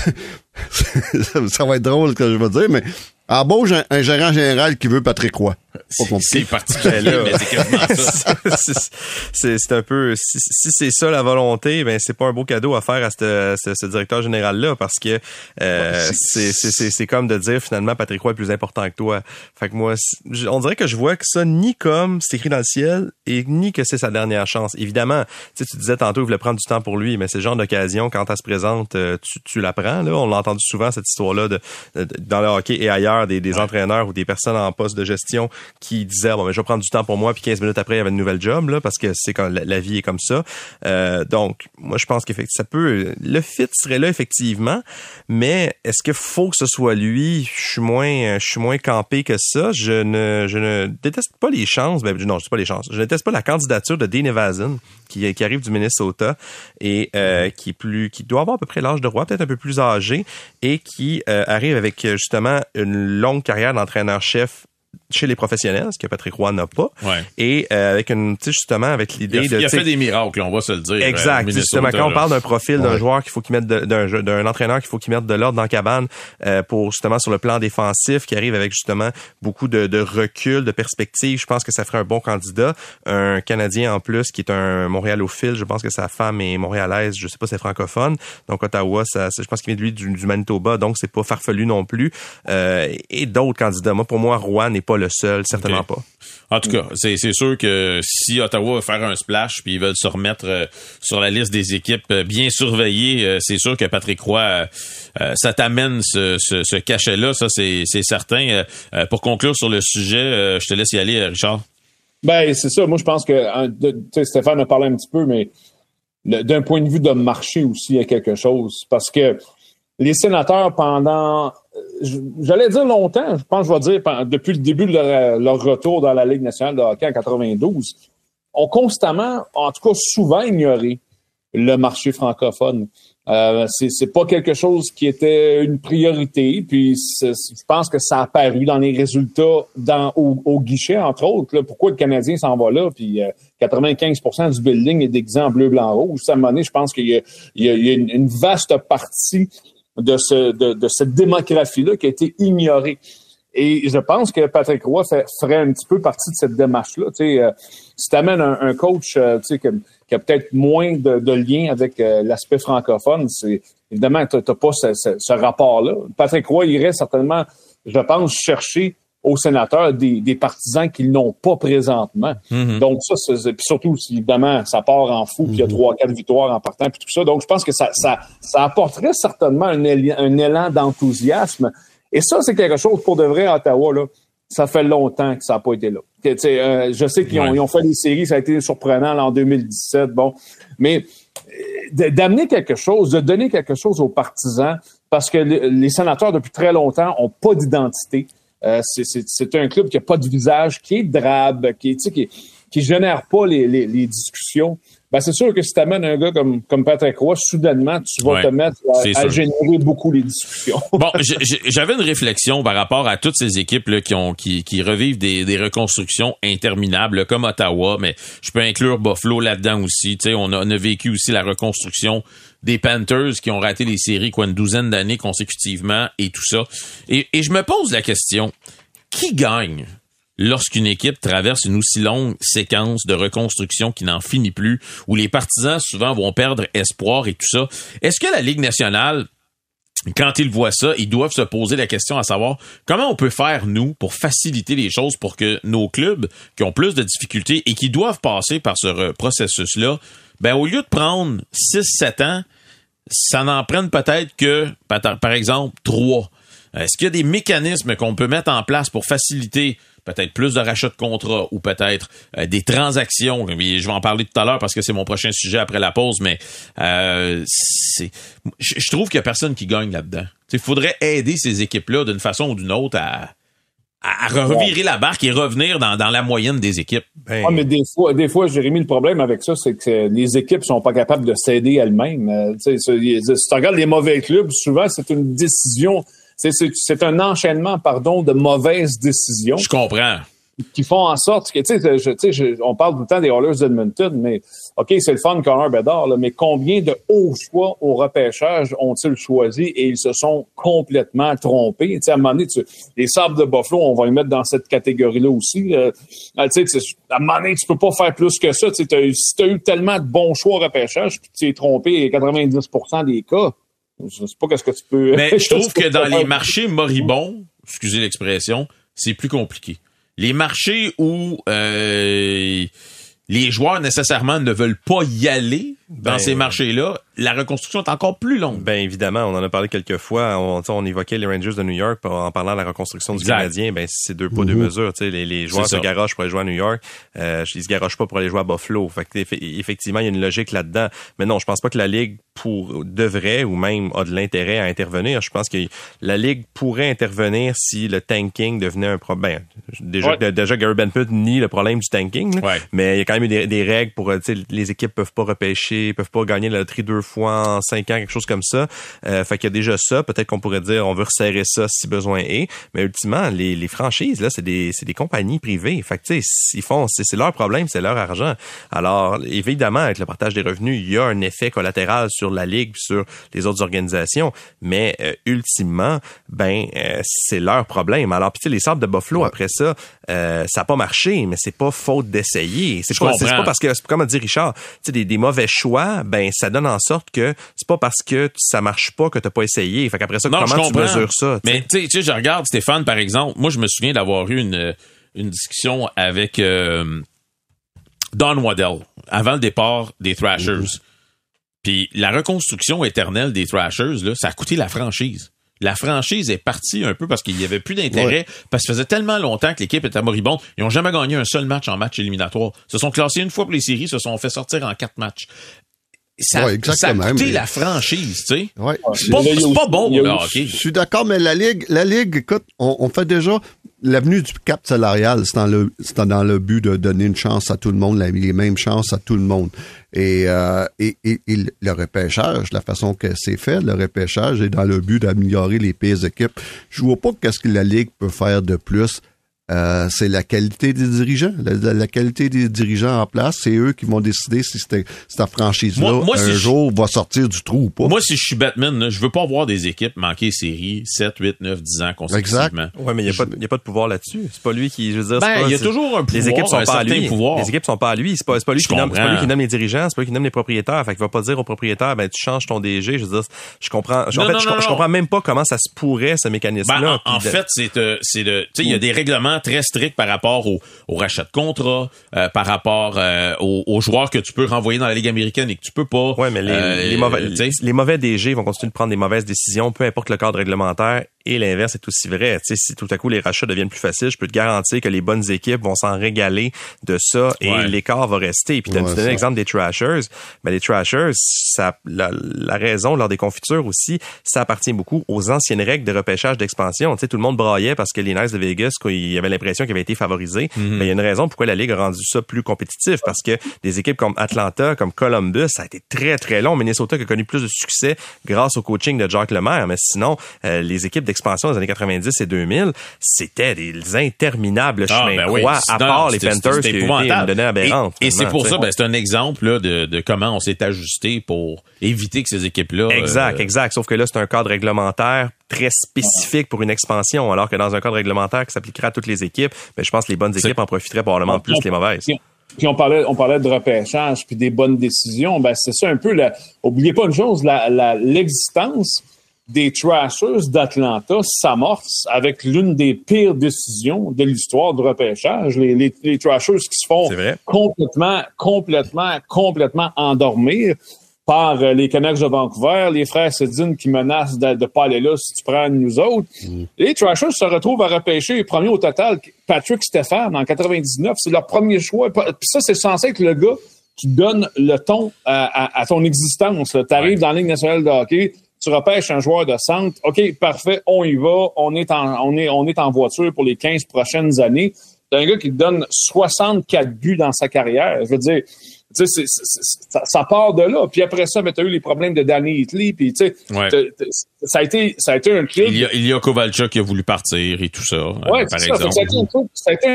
ça va être drôle ce que je vais dire, mais embauche un, un gérant général qui veut Patrick Roy. C'est, c'est particulier, mais c'est quasiment ça. c'est, c'est, c'est un peu... Si, si c'est ça la volonté, ben c'est pas un beau cadeau à faire à ce, ce, ce directeur général-là, parce que euh, c'est, c'est, c'est, c'est comme de dire, finalement, Patrick Roy est plus important que toi. Fait que moi, on dirait que je vois que ça ni comme c'est écrit dans le ciel, et ni que c'est sa dernière chance. Évidemment, tu sais, tu disais tantôt, il voulait prendre du temps pour lui, mais c'est le genre d'occasion, quand elle se présente, tu, tu la prends, là. On l'a entendu souvent, cette histoire-là, de, de dans le hockey et ailleurs, des, des ouais. entraîneurs ou des personnes en poste de gestion qui disaient bon, ben, je vais prendre du temps pour moi, puis quinze minutes après il y avait une nouvelle job, là, parce que c'est quand la, la vie est comme ça. Euh, donc moi je pense que ça peut, le fit serait là effectivement, mais est-ce que faut que ce soit lui? Je suis moins je suis moins campé que ça. Je ne je ne déteste pas les chances, ben non, je dis pas les chances. Je ne déteste pas la candidature de Dean Evason qui qui arrive du Minnesota et euh, qui est plus qui doit avoir à peu près l'âge de Roy, peut-être un peu plus âgé, et qui euh, arrive avec justement une longue carrière d'entraîneur-chef chez les professionnels, ce que Patrick Roy n'a pas. Ouais. Et euh, avec une, tu sais, justement, avec l'idée il a, de... Il a fait des miracles, on va se le dire. Exact. Euh, justement, quand on parle d'un profil, d'un ouais. joueur qu'il faut qu'il mette, de, d'un, d'un entraîneur qu'il faut qu'il mette de l'ordre dans la cabane euh, pour, justement, sur le plan défensif, qui arrive avec, justement, beaucoup de, de recul, de perspective, je pense que ça ferait un bon candidat. Un Canadien, en plus, qui est un montréalophile, je pense que sa femme est montréalaise, je sais pas si c'est francophone. Donc, Ottawa, ça, je pense qu'il vient de lui du, du Manitoba, donc c'est pas farfelu non plus. Euh, et d'autres candidats. Moi, pour moi, Roy n'est pas le seul, certainement okay. pas. En tout cas, c'est, c'est sûr que si Ottawa veut faire un splash puis ils veulent se remettre euh, sur la liste des équipes euh, bien surveillées, euh, c'est sûr que Patrick Roy, euh, euh, ça t'amène ce, ce, ce cachet-là, ça c'est, c'est certain. Euh, pour conclure sur le sujet, euh, je te laisse y aller, Richard. Ben c'est ça. Moi, je pense que tu sais, Stéphane a parlé un petit peu, mais le, d'un point de vue de marché aussi, il y a quelque chose. Parce que les sénateurs, pendant j'allais dire longtemps, je pense que je vais dire depuis le début de leur, leur retour dans la Ligue nationale de hockey en quatre-vingt-douze, ont constamment, en tout cas souvent ignoré le marché francophone. Euh, c'est, c'est pas quelque chose qui était une priorité, puis je pense que ça a apparu dans les résultats dans, au, au guichet, entre autres. Là, pourquoi le Canadien s'en va là, puis euh, quatre-vingt-quinze pour cent du building est déguisé en bleu, blanc, rouge. À un moment donné, je pense qu'il y a, il y a, il y a une, une vaste partie de, ce, de, de cette démographie-là qui a été ignorée. Et je pense que Patrick Roy fait, ferait un petit peu partie de cette démarche-là. Tu sais, euh, si tu amènes un, un coach euh, tu sais, qui, qui a peut-être moins de, de lien avec euh, l'aspect francophone, c'est évidemment, tu n'as pas ce, ce, ce rapport-là. Patrick Roy irait certainement, je pense, chercher aux sénateurs des, des partisans qu'ils n'ont pas présentement. Mm-hmm. Donc ça, c'est, puis surtout, évidemment, ça part en fou, puis il y a trois, quatre victoires en partant, puis tout ça. Donc je pense que ça, ça, ça apporterait certainement un élan, un élan d'enthousiasme. Et ça, c'est quelque chose pour de vrai à Ottawa, là. Ça fait longtemps que ça n'a pas été là. Que, euh, je sais qu'ils ont, ouais. ils ont fait des séries, ça a été surprenant là, en deux mille dix-sept, bon. Mais euh, d'amener quelque chose, de donner quelque chose aux partisans, parce que les, les sénateurs, depuis très longtemps, ont pas d'identité. Euh, c'est, c'est, c'est un club qui a pas de visage, qui est drabe, qui est, qui, qui génère pas les, les, les discussions. Ben, c'est sûr que si tu amènes un gars comme, comme Patrick Roy, soudainement, tu vas ouais, te mettre à, à générer beaucoup les discussions. Bon, j'avais une réflexion par rapport à toutes ces équipes là, qui ont qui, qui revivent des, des reconstructions interminables, là, comme Ottawa, mais je peux inclure Buffalo là-dedans aussi. Tu sais, on a, on a vécu aussi la reconstruction des Panthers qui ont raté les séries quoi une douzaine d'années consécutivement et tout ça. Et, et je me pose la question, qui gagne lorsqu'une équipe traverse une aussi longue séquence de reconstruction qui n'en finit plus, où les partisans souvent vont perdre espoir et tout ça? Est-ce que la Ligue nationale, quand ils voient ça, ils doivent se poser la question à savoir comment on peut faire, nous, pour faciliter les choses pour que nos clubs qui ont plus de difficultés et qui doivent passer par ce processus-là, ben au lieu de prendre six sept ans, ça n'en prenne peut-être que, par exemple, trois. Est-ce qu'il y a des mécanismes qu'on peut mettre en place pour faciliter peut-être plus de rachats de contrats ou peut-être euh, des transactions? Je vais en parler tout à l'heure parce que c'est mon prochain sujet après la pause, mais euh, c'est, je, je trouve qu'il n'y a personne qui gagne là-dedans. Il faudrait aider ces équipes-là d'une façon ou d'une autre à, à revirer la barque et revenir dans, dans la moyenne des équipes. Ben... Ah, mais des fois, des fois, Jérémy, le problème avec ça, c'est que les équipes sont pas capables de s'aider elles-mêmes. Euh, si tu regardes les mauvais clubs, souvent, c'est une décision... C'est, c'est, c'est un enchaînement, pardon, de mauvaises décisions. Je comprends. Qui font en sorte que, tu sais, je, tu sais, on parle tout le temps des Oilers d'Edmonton, mais OK, c'est le fun, Connor Bedard, là, mais combien de hauts choix au repêchage ont-ils choisi et ils se sont complètement trompés? Tu sais, à un moment donné, tu, les Sabres de Buffalo, on va les mettre dans cette catégorie-là aussi. Euh, tu sais, à un moment donné, tu peux pas faire plus que ça. Tu sais, t'as, si tu as eu tellement de bons choix au repêchage puis tu t'es trompé quatre-vingt-dix pour cent des cas, je sais pas qu'est-ce que tu peux... Mais je trouve que dans les marchés moribonds, excusez l'expression, c'est plus compliqué. Les marchés où euh, les joueurs nécessairement ne veulent pas y aller dans ben, ces marchés-là, la reconstruction est encore plus longue. Ben évidemment, on en a parlé quelques fois. On, on évoquait les Rangers de New York en parlant de la reconstruction du exact. Canadien. Ben c'est deux poids, mm-hmm. deux mesures. Tu sais, les, les joueurs se garochent pour aller jouer à New York. Euh, ils se garochent pas pour aller jouer à Buffalo. Fait que, effectivement, il y a une logique là-dedans. Mais non, je pense pas que la Ligue pour devrait ou même a de l'intérêt à intervenir. Je pense que la Ligue pourrait intervenir si le tanking devenait un problème. Déjà, ouais. déjà Gary Bettman nie le problème du tanking. Ouais. Mais il y a quand même eu des, des règles pour, tu sais, les équipes peuvent pas repêcher, peuvent pas gagner la loterie deux fois en cinq ans, quelque chose comme ça. Euh, fait qu'il y a déjà ça. Peut-être qu'on pourrait dire on veut resserrer ça si besoin est. Mais ultimement, les, les franchises, là, c'est des, c'est des compagnies privées. Fait que, tu sais, ils font, c'est, c'est leur problème, c'est leur argent. Alors, évidemment, avec le partage des revenus, il y a un effet collatéral sur la Ligue puis sur les autres organisations. Mais, euh, ultimement, ben, euh, c'est leur problème. Alors, puis tu sais, les Sabres de Buffalo, ouais. après ça, euh, ça a pas marché, mais c'est pas faute d'essayer. C'est pas, c'est, c'est pas parce que, comme a dit Richard, tu sais, des, des mauvais choix, ben, ça donne en sorte que c'est pas parce que ça marche pas que t'as pas essayé. Fait qu'après ça, non, comment tu mesures ça? T'sais? Mais tu sais, je regarde Stéphane, par exemple, moi, je me souviens d'avoir eu une, une discussion avec euh, Don Waddell avant le départ des Thrashers. Mm-hmm. Puis la reconstruction éternelle des Thrashers, là, ça a coûté la franchise. La franchise est partie un peu parce qu'il y avait plus d'intérêt, ouais. parce que ça faisait tellement longtemps que l'équipe était moribonde. Ils ont jamais gagné un seul match en match éliminatoire. Ils se sont classés une fois pour les séries, se sont fait sortir en quatre matchs. ça, ouais, ça a coûté mais... la franchise, tu sais. Ouais. C'est pas, c'est pas bon, eu, là, OK. Je suis d'accord, mais la Ligue, la Ligue, écoute, on, on fait déjà l'avenue du cap salarial, c'est dans le, c'est dans le but de donner une chance à tout le monde, les mêmes chances à tout le monde. Et, euh, et, et, et le repêchage, la façon que c'est fait, le repêchage est dans le but d'améliorer les pires équipes. Je vois pas qu'est-ce que la Ligue peut faire de plus. Euh, c'est la qualité des dirigeants. La, la qualité des dirigeants en place, c'est eux qui vont décider si cette, cette franchise-là, moi, moi, un si jour, je... va sortir du trou ou pas. Moi, si je suis Batman, là, je veux pas voir des équipes manquer série sept, huit, neuf, dix ans consécutivement. Exact. Ouais, mais il n'y a, je... a pas de pouvoir là-dessus. C'est pas lui qui, je veux dire, ben, il y a toujours un pouvoir, les équipes sont un pas à lui. pouvoir. Les équipes sont pas à lui. C'est pas, c'est pas lui qui nomme, c'est pas lui qui nomme les dirigeants, c'est pas lui qui nomme les propriétaires. Fait qu'il va pas dire aux propriétaires, ben, tu changes ton D G. Je veux dire, je comprends, je, non, en fait, non, je, non, je comprends même pas comment ça se pourrait, ce mécanisme-là. Ben, en, en fait, c'est, euh, c'est de, tu sais, il y a des règlements très stricts par rapport rapport au, au rachat de contrat, euh, par rapport euh, aux, aux joueurs que tu peux renvoyer dans la Ligue américaine et que tu peux pas. Ouais, mais les, euh, les, mauvais, les, les mauvais D G vont continuer de prendre des mauvaises décisions, peu importe le cadre réglementaire. Et l'inverse est aussi vrai. Tu sais, si tout à coup les rachats deviennent plus faciles, je peux te garantir que les bonnes équipes vont s'en régaler de ça et ouais. l'écart va rester. Puis tu as ouais, donné l'exemple des Trashers. Mais les Trashers, ça, la, la raison lors des confitures aussi, ça appartient beaucoup aux anciennes règles de repêchage d'expansion. Tu sais, tout le monde braillait parce que les Knights de Vegas, il y avait l'impression qu'ils avaient été favorisés. Mm-hmm. Mais il y a une raison pourquoi la Ligue a rendu ça plus compétitif. Parce que des équipes comme Atlanta, comme Columbus, ça a été très, très long. Minnesota qui a connu plus de succès grâce au coaching de Jacques Lemaire. Mais sinon, euh, les équipes d'expansion des années quatre-vingt-dix et deux mille, c'était des interminables ah, chemins ben oui. croix, à part non, les Panthers qui ont donné aberrante. Et, et c'est pour t'sais. ça, ben, c'est un exemple là, de, de comment on s'est ajusté pour éviter que ces équipes-là... Exact, euh... exact. Sauf que là, c'est un cadre réglementaire très spécifique pour une expansion, alors que dans un cadre réglementaire qui s'appliquerait à toutes les équipes, ben, je pense que les bonnes équipes c'est... en profiteraient probablement plus que les mauvaises. Puis on parlait, on parlait de repêchage puis des bonnes décisions. Ben c'est ça un peu. La, oubliez pas une chose, la, la, l'existence des Trashers d'Atlanta s'amorce avec l'une des pires décisions de l'histoire du repêchage. Les, les, les Trashers qui se font complètement, complètement, complètement endormir par les Canucks de Vancouver, les frères Sedin qui menacent de ne pas aller là si tu prends nous autres. Mm. Les Trashers se retrouvent à repêcher premier au total Patrick Stéphane en quatre-vingt-dix-neuf. C'est leur premier choix. Puis ça, c'est censé être le gars qui donne le ton à, à, à ton existence. Tu arrives ouais. dans la Ligue nationale de hockey, tu repêches un joueur de centre. OK, parfait, on y va. On est en, on est, on est en voiture pour les quinze prochaines années. C'est un gars qui te donne soixante-quatre buts dans sa carrière. Je veux dire, tu sais, c'est, c'est, c'est, ça, ça part de là. Puis après ça, ben, tu as eu les problèmes de Danny Hitley. Puis, tu sais, ouais. ça a été, ça a été un club. Il y a, il y a Kovalchuk qui a voulu partir et tout ça. Ouais, euh, par c'est exemple. Ça. Ça a été un club, ça a été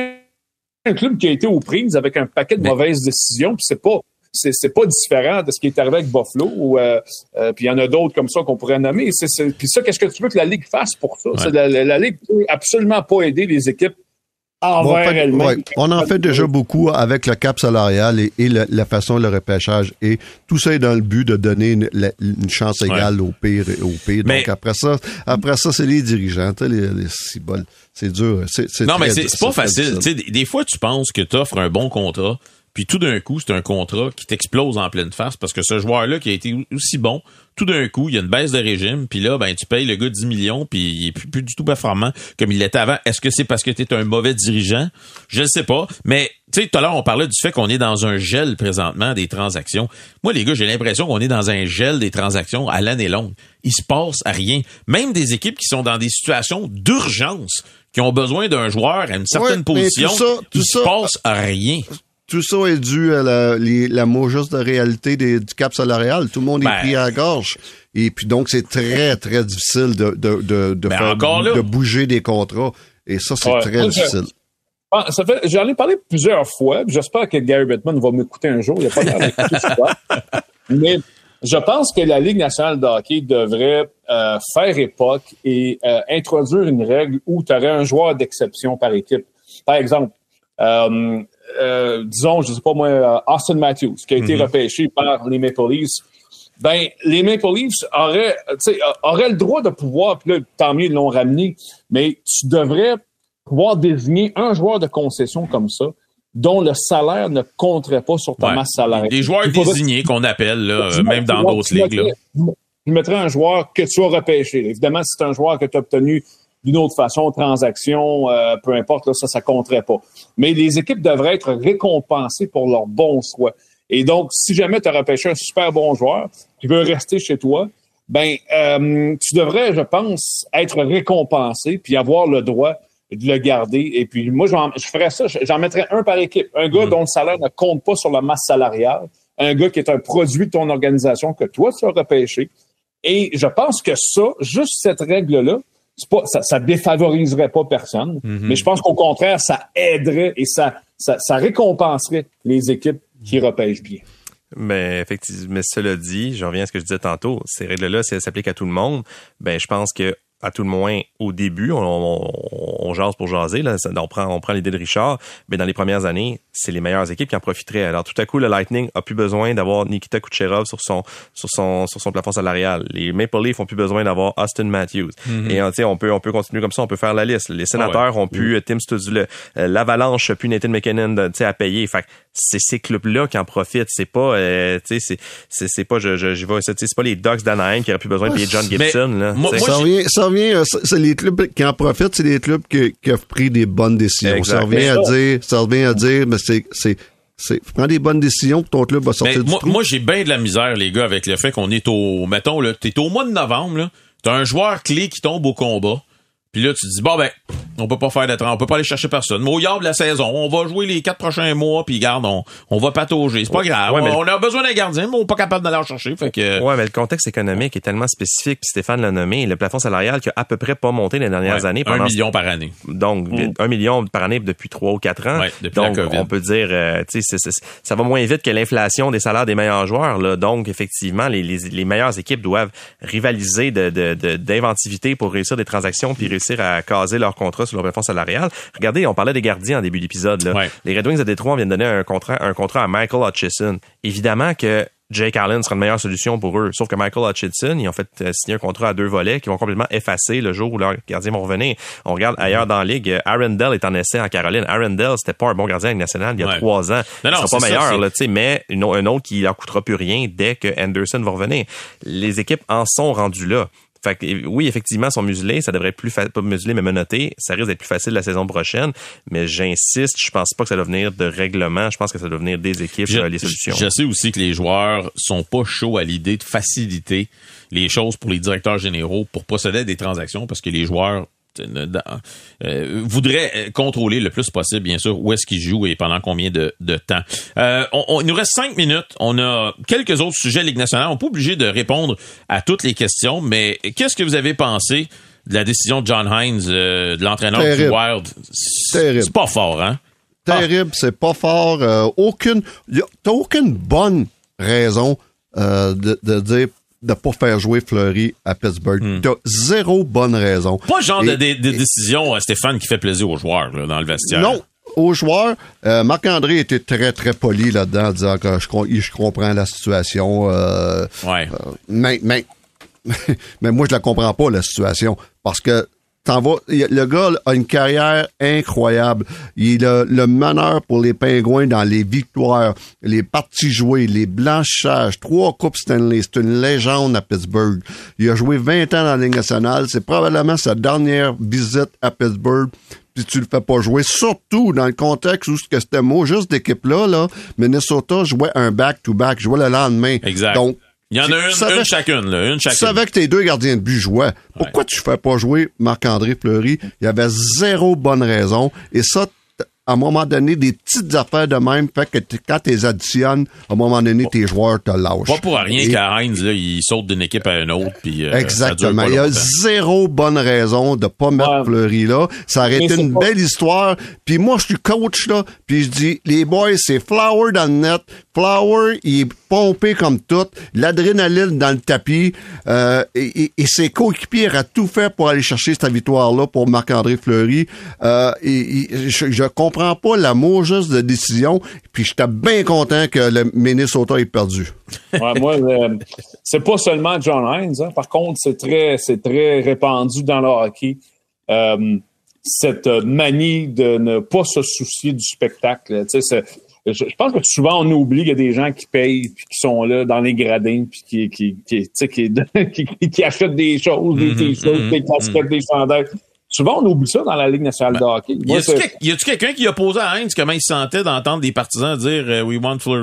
un club qui a été aux prises avec un paquet de Mais... mauvaises décisions. Puis c'est pas, c'est, c'est pas différent de ce qui est arrivé avec Buffalo. Ou, euh, euh, puis il y en a d'autres comme ça qu'on pourrait nommer. C'est, c'est, puis ça, qu'est-ce que tu veux que la Ligue fasse pour ça? Ouais. C'est la, la, la Ligue peut absolument pas aider les équipes. Bon, en fait, ouais, on en fait déjà beaucoup avec le cap salarial et, et le, la façon le repêchage et tout ça est dans le but de donner une, la, une chance égale ouais. au pire au pire. Mais, donc après ça, après ça c'est les dirigeants, les, les ciboles. C'est dur, c'est, c'est non très, mais c'est, c'est pas facile. Tu sais, des, des fois tu penses que tu offres un bon contrat, puis tout d'un coup c'est un contrat qui t'explose en pleine face parce que ce joueur-là qui a été aussi bon. Tout d'un coup, il y a une baisse de régime, puis là, ben tu payes le gars dix millions, puis il est plus, plus du tout performant comme il l'était avant. Est-ce que c'est parce que tu es un mauvais dirigeant? Je ne sais pas. Mais tu sais, tout à l'heure, on parlait du fait qu'on est dans un gel présentement des transactions. Moi, les gars, j'ai l'impression qu'on est dans un gel des transactions à l'année longue. Il se passe à rien. Même des équipes qui sont dans des situations d'urgence, qui ont besoin d'un joueur à une certaine ouais, position, tout ça, tout il ça, se passe à rien. Tout ça est dû à la, les, la mot juste de réalité des, du cap salarial. Tout le monde est ben, pris à la gorge. Et puis donc, c'est très, très difficile de, de, de, de, ben faire, de bouger des contrats. Et ça, c'est ouais, très difficile. Je, ça fait, j'en ai parlé plusieurs fois. J'espère que Gary Bettman va m'écouter un jour. Il n'y a pas l'air d'écouter souvent. Mais je pense que la Ligue nationale de hockey devrait euh, faire époque et euh, introduire une règle où tu aurais un joueur d'exception par équipe. Par exemple, euh, Euh, disons, je sais pas moi, Austin Matthews, qui a été mm-hmm. repêché par les Maple Leafs. Ben, les Maple Leafs auraient, tu sais, auraient le droit de pouvoir, puis là, tant mieux, ils l'ont ramené, mais tu devrais pouvoir désigner un joueur de concession comme ça, dont le salaire ne compterait pas sur ta ouais. masse salariale. Des joueurs faudrait... désignés qu'on appelle, là, tu même dans d'autres ligues. Là. Je mettrais un joueur que tu as repêché. Évidemment, si c'est un joueur que tu as obtenu d'une autre façon, transaction, euh, peu importe, là, ça, ça compterait pas. Mais les équipes devraient être récompensées pour leur bon choix. Et donc, si jamais tu as repêché un super bon joueur qui veut rester chez toi, ben euh, tu devrais, je pense, être récompensé puis avoir le droit de le garder. Et puis moi, je ferais ça, j'en mettrais un par équipe. Un gars mmh. dont le salaire ne compte pas sur la masse salariale, un gars qui est un produit de ton organisation que toi, tu as repêché. Et je pense que ça, juste cette règle-là, c'est pas, ça, ça défavoriserait pas personne, mmh. mais je pense qu'au contraire, ça aiderait et ça, ça, ça récompenserait les équipes qui repêchent bien. Mais effectivement, mais cela dit, je reviens à ce que je disais tantôt, ces règles-là, si elles s'appliquent à tout le monde, ben je pense que à tout le moins au début, on, on, on jase pour jaser, là, on prend, on prend l'idée de Richard, mais dans les premières années, c'est les meilleures équipes qui en profiteraient. Alors tout à coup, le Lightning a plus besoin d'avoir Nikita Kucherov sur son sur son sur son plafond salarial. Les Maple Leafs ont plus besoin d'avoir Austin Matthews. Mm-hmm. Et tu sais, on peut on peut continuer comme ça, on peut faire la liste. Les Sénateurs ah ouais. ont plus mm-hmm. Tim Stutzle, l'Avalanche a plus Nathan McKinnon, tu sais, à payer. Fait c'est ces clubs-là qui en profitent. C'est pas, euh, tu sais, c'est c'est c'est pas je je j'y vais, c'est c'est pas les Ducks d'Anaheim qui auraient plus besoin de payer John Gibson. Mais, là, moi, ça revient ça revient c'est les clubs qui en profitent, c'est les clubs qui, qui ont pris des bonnes décisions. Exact. Ça revient à dire, ça revient à dire, mais c'est c'est c'est prends des bonnes décisions, ton club va sortir mais du moi, trou. Moi, j'ai bien de la misère, les gars, avec le fait qu'on est au, mettons là, t'es au mois de novembre là, t'as un joueur clé qui tombe au combat. Puis là, tu te dis, bon, ben, on peut pas faire de on peut pas aller chercher personne. Mais au yard de la saison, on va jouer les quatre prochains mois, puis garde, on, on va patauger. C'est pas ouais, grave. Ouais, on, on a besoin d'un gardien, mais on est pas capable d'aller en chercher. Fait que... Ouais, mais le contexte économique est tellement spécifique, puis Stéphane l'a nommé, le plafond salarial qui a à peu près pas monté les dernières ouais, années. Pendant un million par année. Donc, mm. un million par année depuis trois ou quatre ans. Ouais, depuis donc, la COVID. On peut dire, euh, tu sais, ça va moins vite que l'inflation des salaires des meilleurs joueurs, là. Donc, effectivement, les, les, les meilleures équipes doivent rivaliser de, de, de, d'inventivité pour réussir des transactions, puis réussir à caser leur contrat sur leur plafond salarial. Regardez, on parlait des gardiens en début d'épisode. Là. Ouais. Les Red Wings de Détroit viennent donner un contrat, un contrat à Michael Hutchison. Évidemment que Jake Allen sera une meilleure solution pour eux. Sauf que Michael Hutchison, ils ont fait euh, signer un contrat à deux volets qui vont complètement effacer le jour où leurs gardiens vont revenir. On regarde ailleurs dans la ligue, Arundel est en essai en Caroline. Arundel, c'était pas un bon gardien national il y a ouais. trois ans. Non, non, ils sont pas meilleurs, là, tu sais, mais une, un autre qui leur coûtera plus rien dès que Anderson va revenir. Les équipes en sont rendues là. Fait que, oui, effectivement, ils sont muselés. Ça devrait être plus fa- pas muselé, mais menotté. Ça risque d'être plus facile la saison prochaine. Mais j'insiste, je pense pas que ça doit venir de règlement. Je pense que ça doit venir des équipes, je, les solutions. Je sais aussi que les joueurs sont pas chauds à l'idée de faciliter les choses pour les directeurs généraux pour posséder des transactions parce que les joueurs Euh, voudrait contrôler le plus possible, bien sûr, où est-ce qu'il joue et pendant combien de, de temps. Euh, on, on, il nous reste cinq minutes. On a quelques autres sujets Ligue nationale. On n'est pas obligé de répondre à toutes les questions, mais qu'est-ce que vous avez pensé de la décision de John Hines, euh, de l'entraîneur Terrible. du Wild? C'est, c'est pas fort, hein? Terrible, ah. c'est pas fort. Euh, aucune, t'as aucune bonne raison euh, de, de dire de pas faire jouer Fleury à Pittsburgh. Hmm. T'as zéro bonne raison. Pas le genre et, de, de, de et, décision, Stéphane, qui fait plaisir aux joueurs là, dans le vestiaire. Non, aux joueurs. Euh, Marc-André était très, très poli là-dedans en disant que je, je comprends la situation. Euh, ouais. Euh, mais, mais, mais moi, je la comprends pas, la situation. Parce que T'en vas, le gars a une carrière incroyable. Il est le meneur pour les Pingouins dans les victoires, les parties jouées, les blanchissages, trois coupes Stanley. C'est une légende à Pittsburgh. Il a joué vingt ans dans la Ligue nationale. C'est probablement sa dernière visite à Pittsburgh. Puis tu le fais pas jouer, surtout dans le contexte où c'était mot juste d'équipe-là, là, Minnesota jouait un back-to-back, jouait le lendemain. Exact. Donc, il y en a une, savais, une chacune, là, une chacune. Tu savais que tes deux gardiens de but jouaient. Pourquoi ouais. tu fais pas jouer Marc-André Fleury? Il y avait zéro bonne raison. Et ça, à un moment donné, des petites affaires de même fait que t- quand tu les additionnes, à un moment donné, tes joueurs te lâchent. Pas pour rien qu'à Hines, là, il saute d'une équipe à une autre. Puis, euh, exactement. Il y a zéro bonne raison de pas mettre ouais. Fleury là. Ça aurait été une pas... belle histoire. Puis moi, je suis coach, là, puis je dis, les boys, c'est Flower dans le net. Flower, il est pompé comme tout. L'adrénaline dans le tapis. Euh, et, et, et ses coéquipiers auraient tout fait pour aller chercher cette victoire-là pour Marc-André Fleury. Euh, et, et je, je comprends comprends pas l'amour juste de décision, puis j'étais bien content que le Minnesota ait perdu. Ouais, moi, euh, c'est pas seulement John Hines, hein. Par contre, c'est très, c'est très répandu dans le hockey. Euh, cette manie de ne pas se soucier du spectacle. Tu sais, c'est, je, je pense que souvent on oublie qu'il y a des gens qui payent puis qui sont là dans les gradins puis qui, qui, qui, tu sais, qui, qui, qui achètent des choses, des t-shirts, mm-hmm, des casquettes, mm-hmm. des chandails. Souvent, on oublie ça dans la Ligue nationale de hockey. Moi, y a-tu, quel, y a-tu quelqu'un qui a posé à Hines comment il se sentait d'entendre des partisans dire uh, « We want Fleury »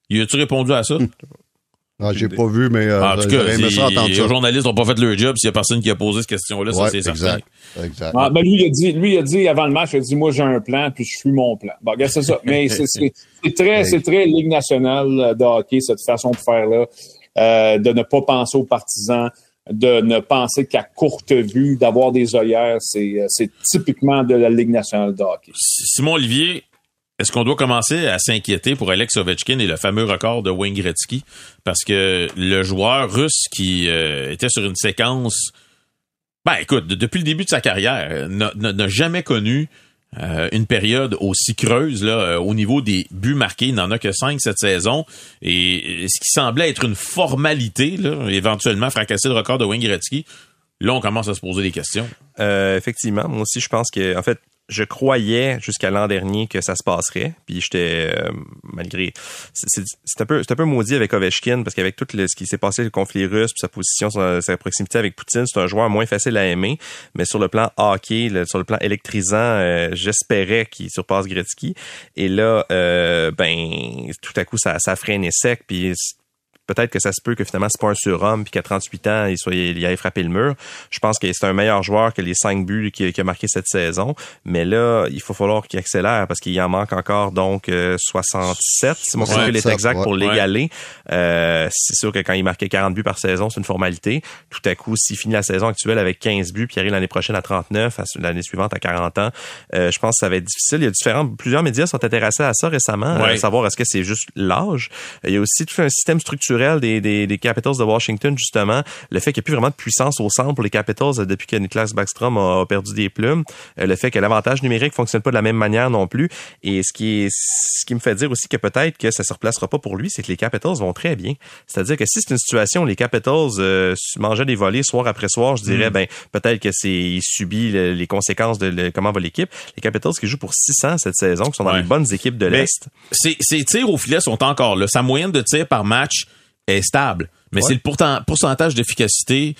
Y as-tu répondu à ça? Hum. Ah, j'ai pas vu, mais euh, en tout cas, les journalistes n'ont pas fait leur job s'il y a personne qui a posé cette question-là, ouais, ça c'est exact, certain. Exact. Ah, ben lui, il a dit, lui, il a dit avant le match, il a dit, moi, j'ai un plan, puis je suis mon plan. Bon, regarde, c'est ça. Mais c'est, c'est, c'est très, c'est très Ligue nationale de hockey, cette façon de faire-là, euh, de ne pas penser aux partisans, de ne penser qu'à courte vue, d'avoir des œillères, c'est, c'est typiquement de la Ligue nationale de hockey. Simon Olivier, est-ce qu'on doit commencer à s'inquiéter pour Alex Ovechkin et le fameux record de Wayne Gretzky? Parce que le joueur russe qui euh, était sur une séquence, ben écoute, de, depuis le début de sa carrière, n'a, n'a jamais connu euh, une période aussi creuse là, euh, au niveau des buts marqués. Il n'en a que cinq cette saison. Et, et ce qui semblait être une formalité, là, éventuellement fracasser le record de Wayne Gretzky, là, on commence à se poser des questions. Euh, effectivement, moi aussi, je pense que, en fait, je croyais jusqu'à l'an dernier que ça se passerait, puis j'étais euh, malgré c'est, c'est un peu c'est un peu maudit avec Ovechkin parce qu'avec tout le, ce qui s'est passé le conflit russe, puis sa position, sa, sa proximité avec Poutine, c'est un joueur moins facile à aimer, mais sur le plan hockey, le, sur le plan électrisant, euh, j'espérais qu'il surpasse Gretzky et là euh, ben tout à coup ça ça freinait sec puis peut-être que ça se peut que finalement c'est pas un surhomme puis qu'à trente-huit ans il soit il ait frappé le mur. Je pense que c'est un meilleur joueur que les cinq buts qu'il, qu'il a marqué cette saison, mais là il faut falloir qu'il accélère parce qu'il en manque encore donc euh, soixante-sept si mon calcul est exact ouais, pour l'égaler. Ouais. Euh, c'est sûr que quand il marquait quarante buts par saison, c'est une formalité. Tout à coup, s'il finit la saison actuelle avec quinze buts puis il arrive l'année prochaine à trente-neuf, l'année suivante à quarante ans, euh, je pense que ça va être difficile. Il y a différents plusieurs médias sont intéressés à ça récemment, ouais. à savoir est-ce que c'est juste l'âge. Il y a aussi tout un système structurel Des, des, des Capitals de Washington, justement, le fait qu'il n'y a plus vraiment de puissance au centre pour les Capitals depuis que Niklas Backstrom a, a perdu des plumes, le fait que l'avantage numérique fonctionne pas de la même manière non plus, et ce qui est ce qui me fait dire aussi que peut-être que ça se replacera pas pour lui, c'est que les Capitals vont très bien. C'est-à-dire que si c'est une situation où les Capitals euh, mangeaient des volets soir après soir, je dirais, mm. ben peut-être que c'est il subit le, les conséquences de le, comment va l'équipe. Les Capitals qui jouent pour six cents cette saison, qui sont dans ouais. les bonnes équipes de Mais l'Est. Ces, ces tirs au filet sont encore là. Sa moyenne de tirs par match est stable. Mais ouais. c'est le pourtant, pourcentage d'efficacité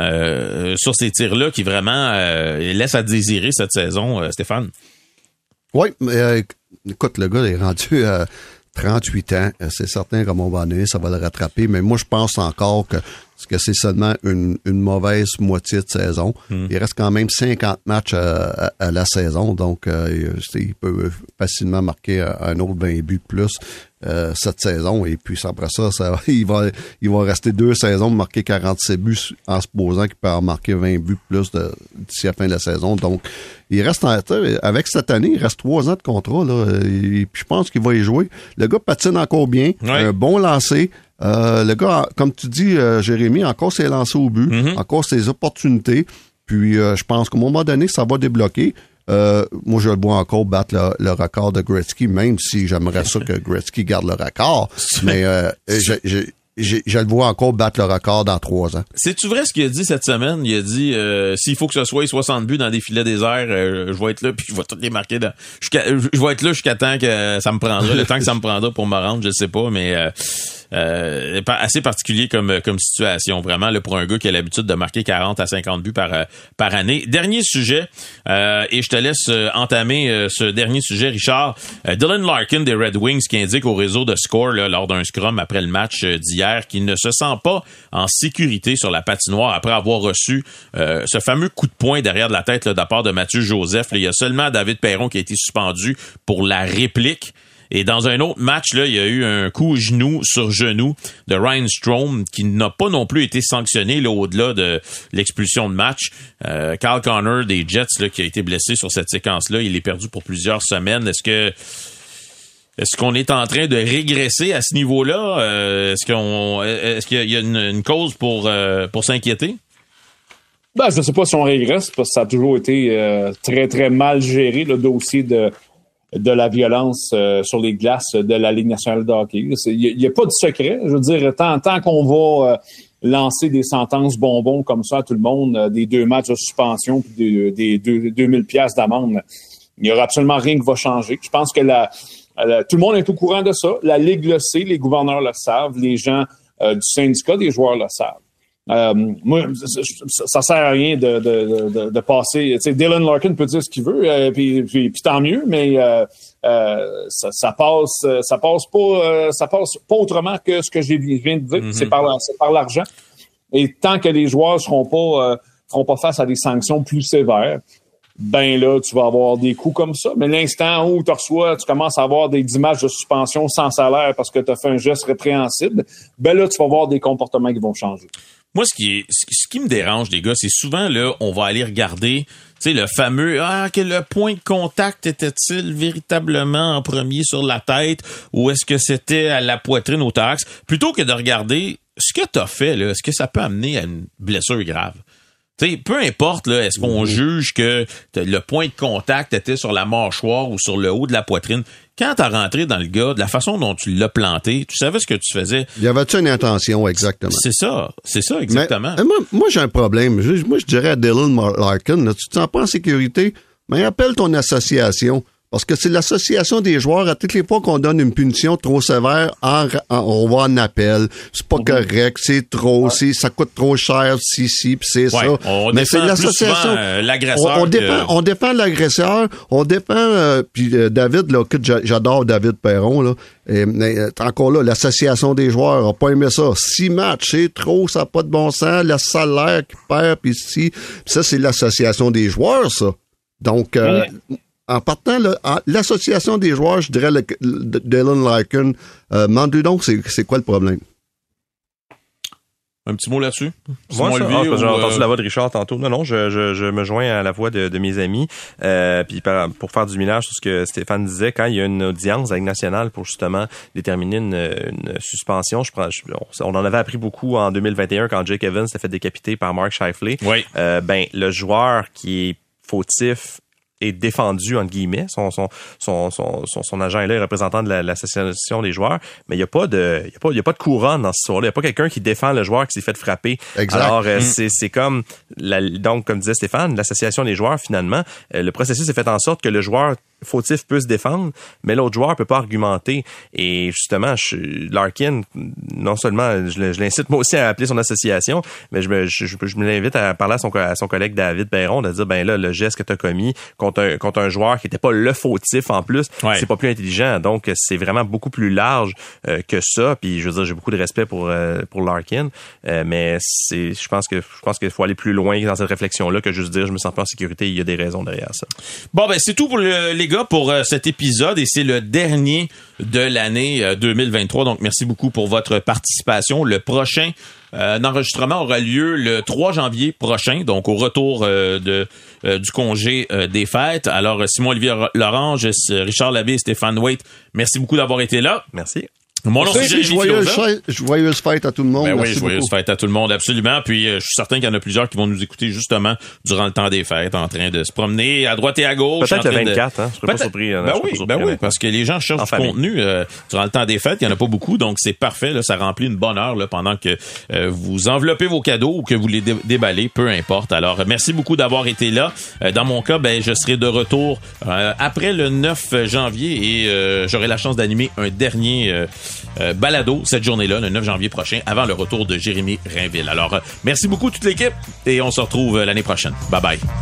euh, sur ces tirs-là qui vraiment euh, laisse à désirer cette saison, euh, Stéphane. Oui, mais euh, écoute, le gars est rendu à trente-huit ans. C'est certain qu'à un moment donné, ça va le rattraper. Mais moi, je pense encore que, que c'est seulement une, une mauvaise moitié de saison. Mm. Il reste quand même cinquante matchs à, à, à la saison. Donc, euh, il peut facilement marquer un autre vingt buts de plus. Euh, cette saison, et puis après ça, ça il va il va rester deux saisons de marquer quarante-sept buts en se posant qu'il peut en marquer vingt buts plus de, d'ici la fin de la saison. Donc, il reste en, avec cette année, il reste trois ans de contrat, là, et puis je pense qu'il va y jouer. Le gars patine encore bien, ouais. un bon lancer. Euh, le gars, comme tu dis, euh, Jérémy, encore ses lancers au but, mm-hmm. encore ses opportunités. Puis euh, je pense qu'à un moment donné, ça va débloquer. Euh, moi, je le vois encore battre le, le record de Gretzky, même si j'aimerais ça que Gretzky garde le record. Mais euh, je, je, je, je le vois encore battre le record dans trois ans. C'est-tu vrai ce qu'il a dit cette semaine? Il a dit, euh, s'il faut que ce soit soixante buts dans des filets déserts, euh, je vais être là puis je vais tous les marquer. Dans, jusqu'à, je vais être là jusqu'à temps que ça me prendra, le temps que ça me prendra pour me rendre, je sais pas, mais... Euh, Euh, assez particulier comme comme situation vraiment là pour un gars qui a l'habitude de marquer quarante à cinquante buts par par année. Dernier sujet euh, et je te laisse euh, entamer euh, ce dernier sujet, Richard. Euh, Dylan Larkin des Red Wings qui indique au réseau de Score là, lors d'un scrum après le match euh, d'hier qu'il ne se sent pas en sécurité sur la patinoire après avoir reçu euh, ce fameux coup de poing derrière de la tête là, de la part de Mathieu Joseph. Là, il y a seulement David Perron qui a été suspendu pour la réplique. Et dans un autre match, là, il y a eu un coup genou sur genou de Ryan Strome qui n'a pas non plus été sanctionné là, au-delà de l'expulsion de match. Euh, Kyle Connor des Jets là, qui a été blessé sur cette séquence-là, il est perdu pour plusieurs semaines. Est-ce que est-ce qu'on est en train de régresser à ce niveau-là? Euh, est-ce qu'on est-ce qu'il y a une, une cause pour euh, pour s'inquiéter? Ben, je ne sais pas si on régresse parce que ça a toujours été euh, très très mal géré le dossier de de la violence euh, sur les glaces de la Ligue nationale de hockey. Il n'y a, a pas de secret. Je veux dire, tant, tant qu'on va euh, lancer des sentences bonbons comme ça à tout le monde, euh, des deux matchs de suspension puis des, des deux, deux mille piastres d'amende, il n'y aura absolument rien qui va changer. Je pense que la, la, tout le monde est au courant de ça. La Ligue le sait, les gouverneurs le savent, les gens euh, du syndicat des joueurs le savent. Euh, moi, ça, ça sert à rien de, de, de, de passer. Tu sais, Dylan Larkin peut dire ce qu'il veut, euh, puis, puis, puis tant mieux, mais euh, euh, ça, ça passe, ça passe pas, euh, ça passe pas autrement que ce que j'ai viens de dire. Mm-hmm. C'est par, c'est par l'argent. Et tant que les joueurs seront pas, euh, feront pas face à des sanctions plus sévères, ben là, tu vas avoir des coups comme ça. Mais l'instant où tu reçois, tu commences à avoir des images de suspension sans salaire parce que tu as fait un geste répréhensible, ben là, tu vas avoir des comportements qui vont changer. Moi, ce qui est, ce qui me dérange, les gars, c'est souvent, là, on va aller regarder, tu sais, le fameux, ah, que le point de contact était-il véritablement en premier sur la tête ou est-ce que c'était à la poitrine, au thorax? Plutôt que de regarder ce que t'as fait, là, est-ce que ça peut amener à une blessure grave? T'sais, peu importe, là, est-ce qu'on juge que le point de contact était sur la mâchoire ou sur le haut de la poitrine? Quand t'as rentré dans le gars, de la façon dont tu l'as planté, tu savais ce que tu faisais. Y avait-tu une intention, exactement? C'est ça, c'est ça, exactement. Mais, moi, moi, j'ai un problème. Je, moi, je dirais à Dylan Larkin, là, tu te sens pas en sécurité, mais appelle ton association. Parce que c'est l'association des joueurs, à toutes les fois qu'on donne une punition trop sévère, en, en, on va en appel. C'est pas mm-hmm. correct, c'est trop, ouais. c'est, ça coûte trop cher, si, si, pis c'est ouais, ça. On mais défend c'est l'association. Plus souvent, euh, l'agresseur. On, on, que... défend, on défend l'agresseur, on défend, euh, puis euh, David, là, écoute, j'adore David Perron, là. Et, mais, encore là, l'association des joueurs a pas aimé ça. Six matchs, c'est trop, ça n'a pas de bon sens, le salaire qui perd, puis si. Pis ça, c'est l'association des joueurs, ça. Donc, euh, ouais. En partant, là, l'association des joueurs, je dirais le, le, Dylan Larkin, euh, demande-lui donc c'est, c'est quoi le problème. Un petit mot là-dessus? Moi, ça, ah, j'ai entendu euh... la voix de Richard tantôt. Non, non, je, je, je me joins à la voix de, de mes amis. Euh, puis pour faire du minage sur ce que Stéphane disait, quand il y a une audience avec nationale pour justement déterminer une, une suspension, je prends, je, on en avait appris beaucoup en deux mille vingt et un quand Jake Evans s'est fait décapiter par Mark Scheifele. Oui. Euh, ben, le joueur qui est fautif est défendu, entre guillemets. Son, son, son, son, son, son agent est là, représentant de la, l'association des joueurs. Mais il n'y a pas de, il y a pas, il y a pas de couronne dans ce histoire-là. Il n'y a pas quelqu'un qui défend le joueur qui s'est fait frapper. Exact. Alors, euh, mmh. c'est, c'est comme, la, donc, comme disait Stéphane, l'association des joueurs, finalement, euh, le processus est fait en sorte que le joueur fautif peut se défendre, mais l'autre joueur peut pas argumenter. Et justement, je, Larkin, non seulement, je, je l'incite moi aussi à appeler son association, mais je me, je, je, je me l'invite à parler à son, à son collègue David Perron, de dire, ben là, le geste que tu as commis contre un, contre un joueur qui était pas le fautif en plus, ouais. c'est pas plus intelligent. Donc, c'est vraiment beaucoup plus large euh, que ça. Puis, je veux dire, j'ai beaucoup de respect pour euh, pour Larkin, euh, mais c'est, je pense que je pense qu'il faut aller plus loin dans cette réflexion-là que juste dire, je me sens pas en sécurité. Il y a des raisons derrière ça. Bon, ben c'est tout pour le, les gars pour euh, cet épisode et c'est le dernier de l'année euh, deux mille vingt-trois. Donc, merci beaucoup pour votre participation. Le prochain euh, enregistrement aura lieu le trois janvier prochain, donc au retour euh, de euh, du congé euh, des fêtes. Alors, Simon-Olivier Lorange, Richard Labbé et Stéphane Waite, merci beaucoup d'avoir été là. Merci. Mon nom, c'est Jérémy joyeuse, joyeuse fête à tout le monde. Ben Merci oui, joyeuse beaucoup. fête à tout le monde, absolument. Puis euh, je suis certain qu'il y en a plusieurs qui vont nous écouter justement durant le temps des fêtes, en train de se promener à droite et à gauche. Peut-être le vingt-quatre, de... hein. Je serais pas surpris. Hein, ben oui, surpris ben oui, parce que les gens cherchent du contenu euh, durant le temps des fêtes. Il y en a pas beaucoup, donc c'est parfait. Là, ça remplit une bonne heure là, pendant que euh, vous enveloppez vos cadeaux ou que vous les dé- déballez, peu importe. Alors, merci beaucoup d'avoir été là. Euh, dans mon cas, ben je serai de retour euh, après le neuf janvier et euh, j'aurai la chance d'animer un dernier euh, euh, balado cette journée-là, le neuf janvier prochain, avant le retour de Jérémy Rainville. Alors, euh, merci beaucoup toute l'équipe et on se retrouve l'année prochaine. Bye bye.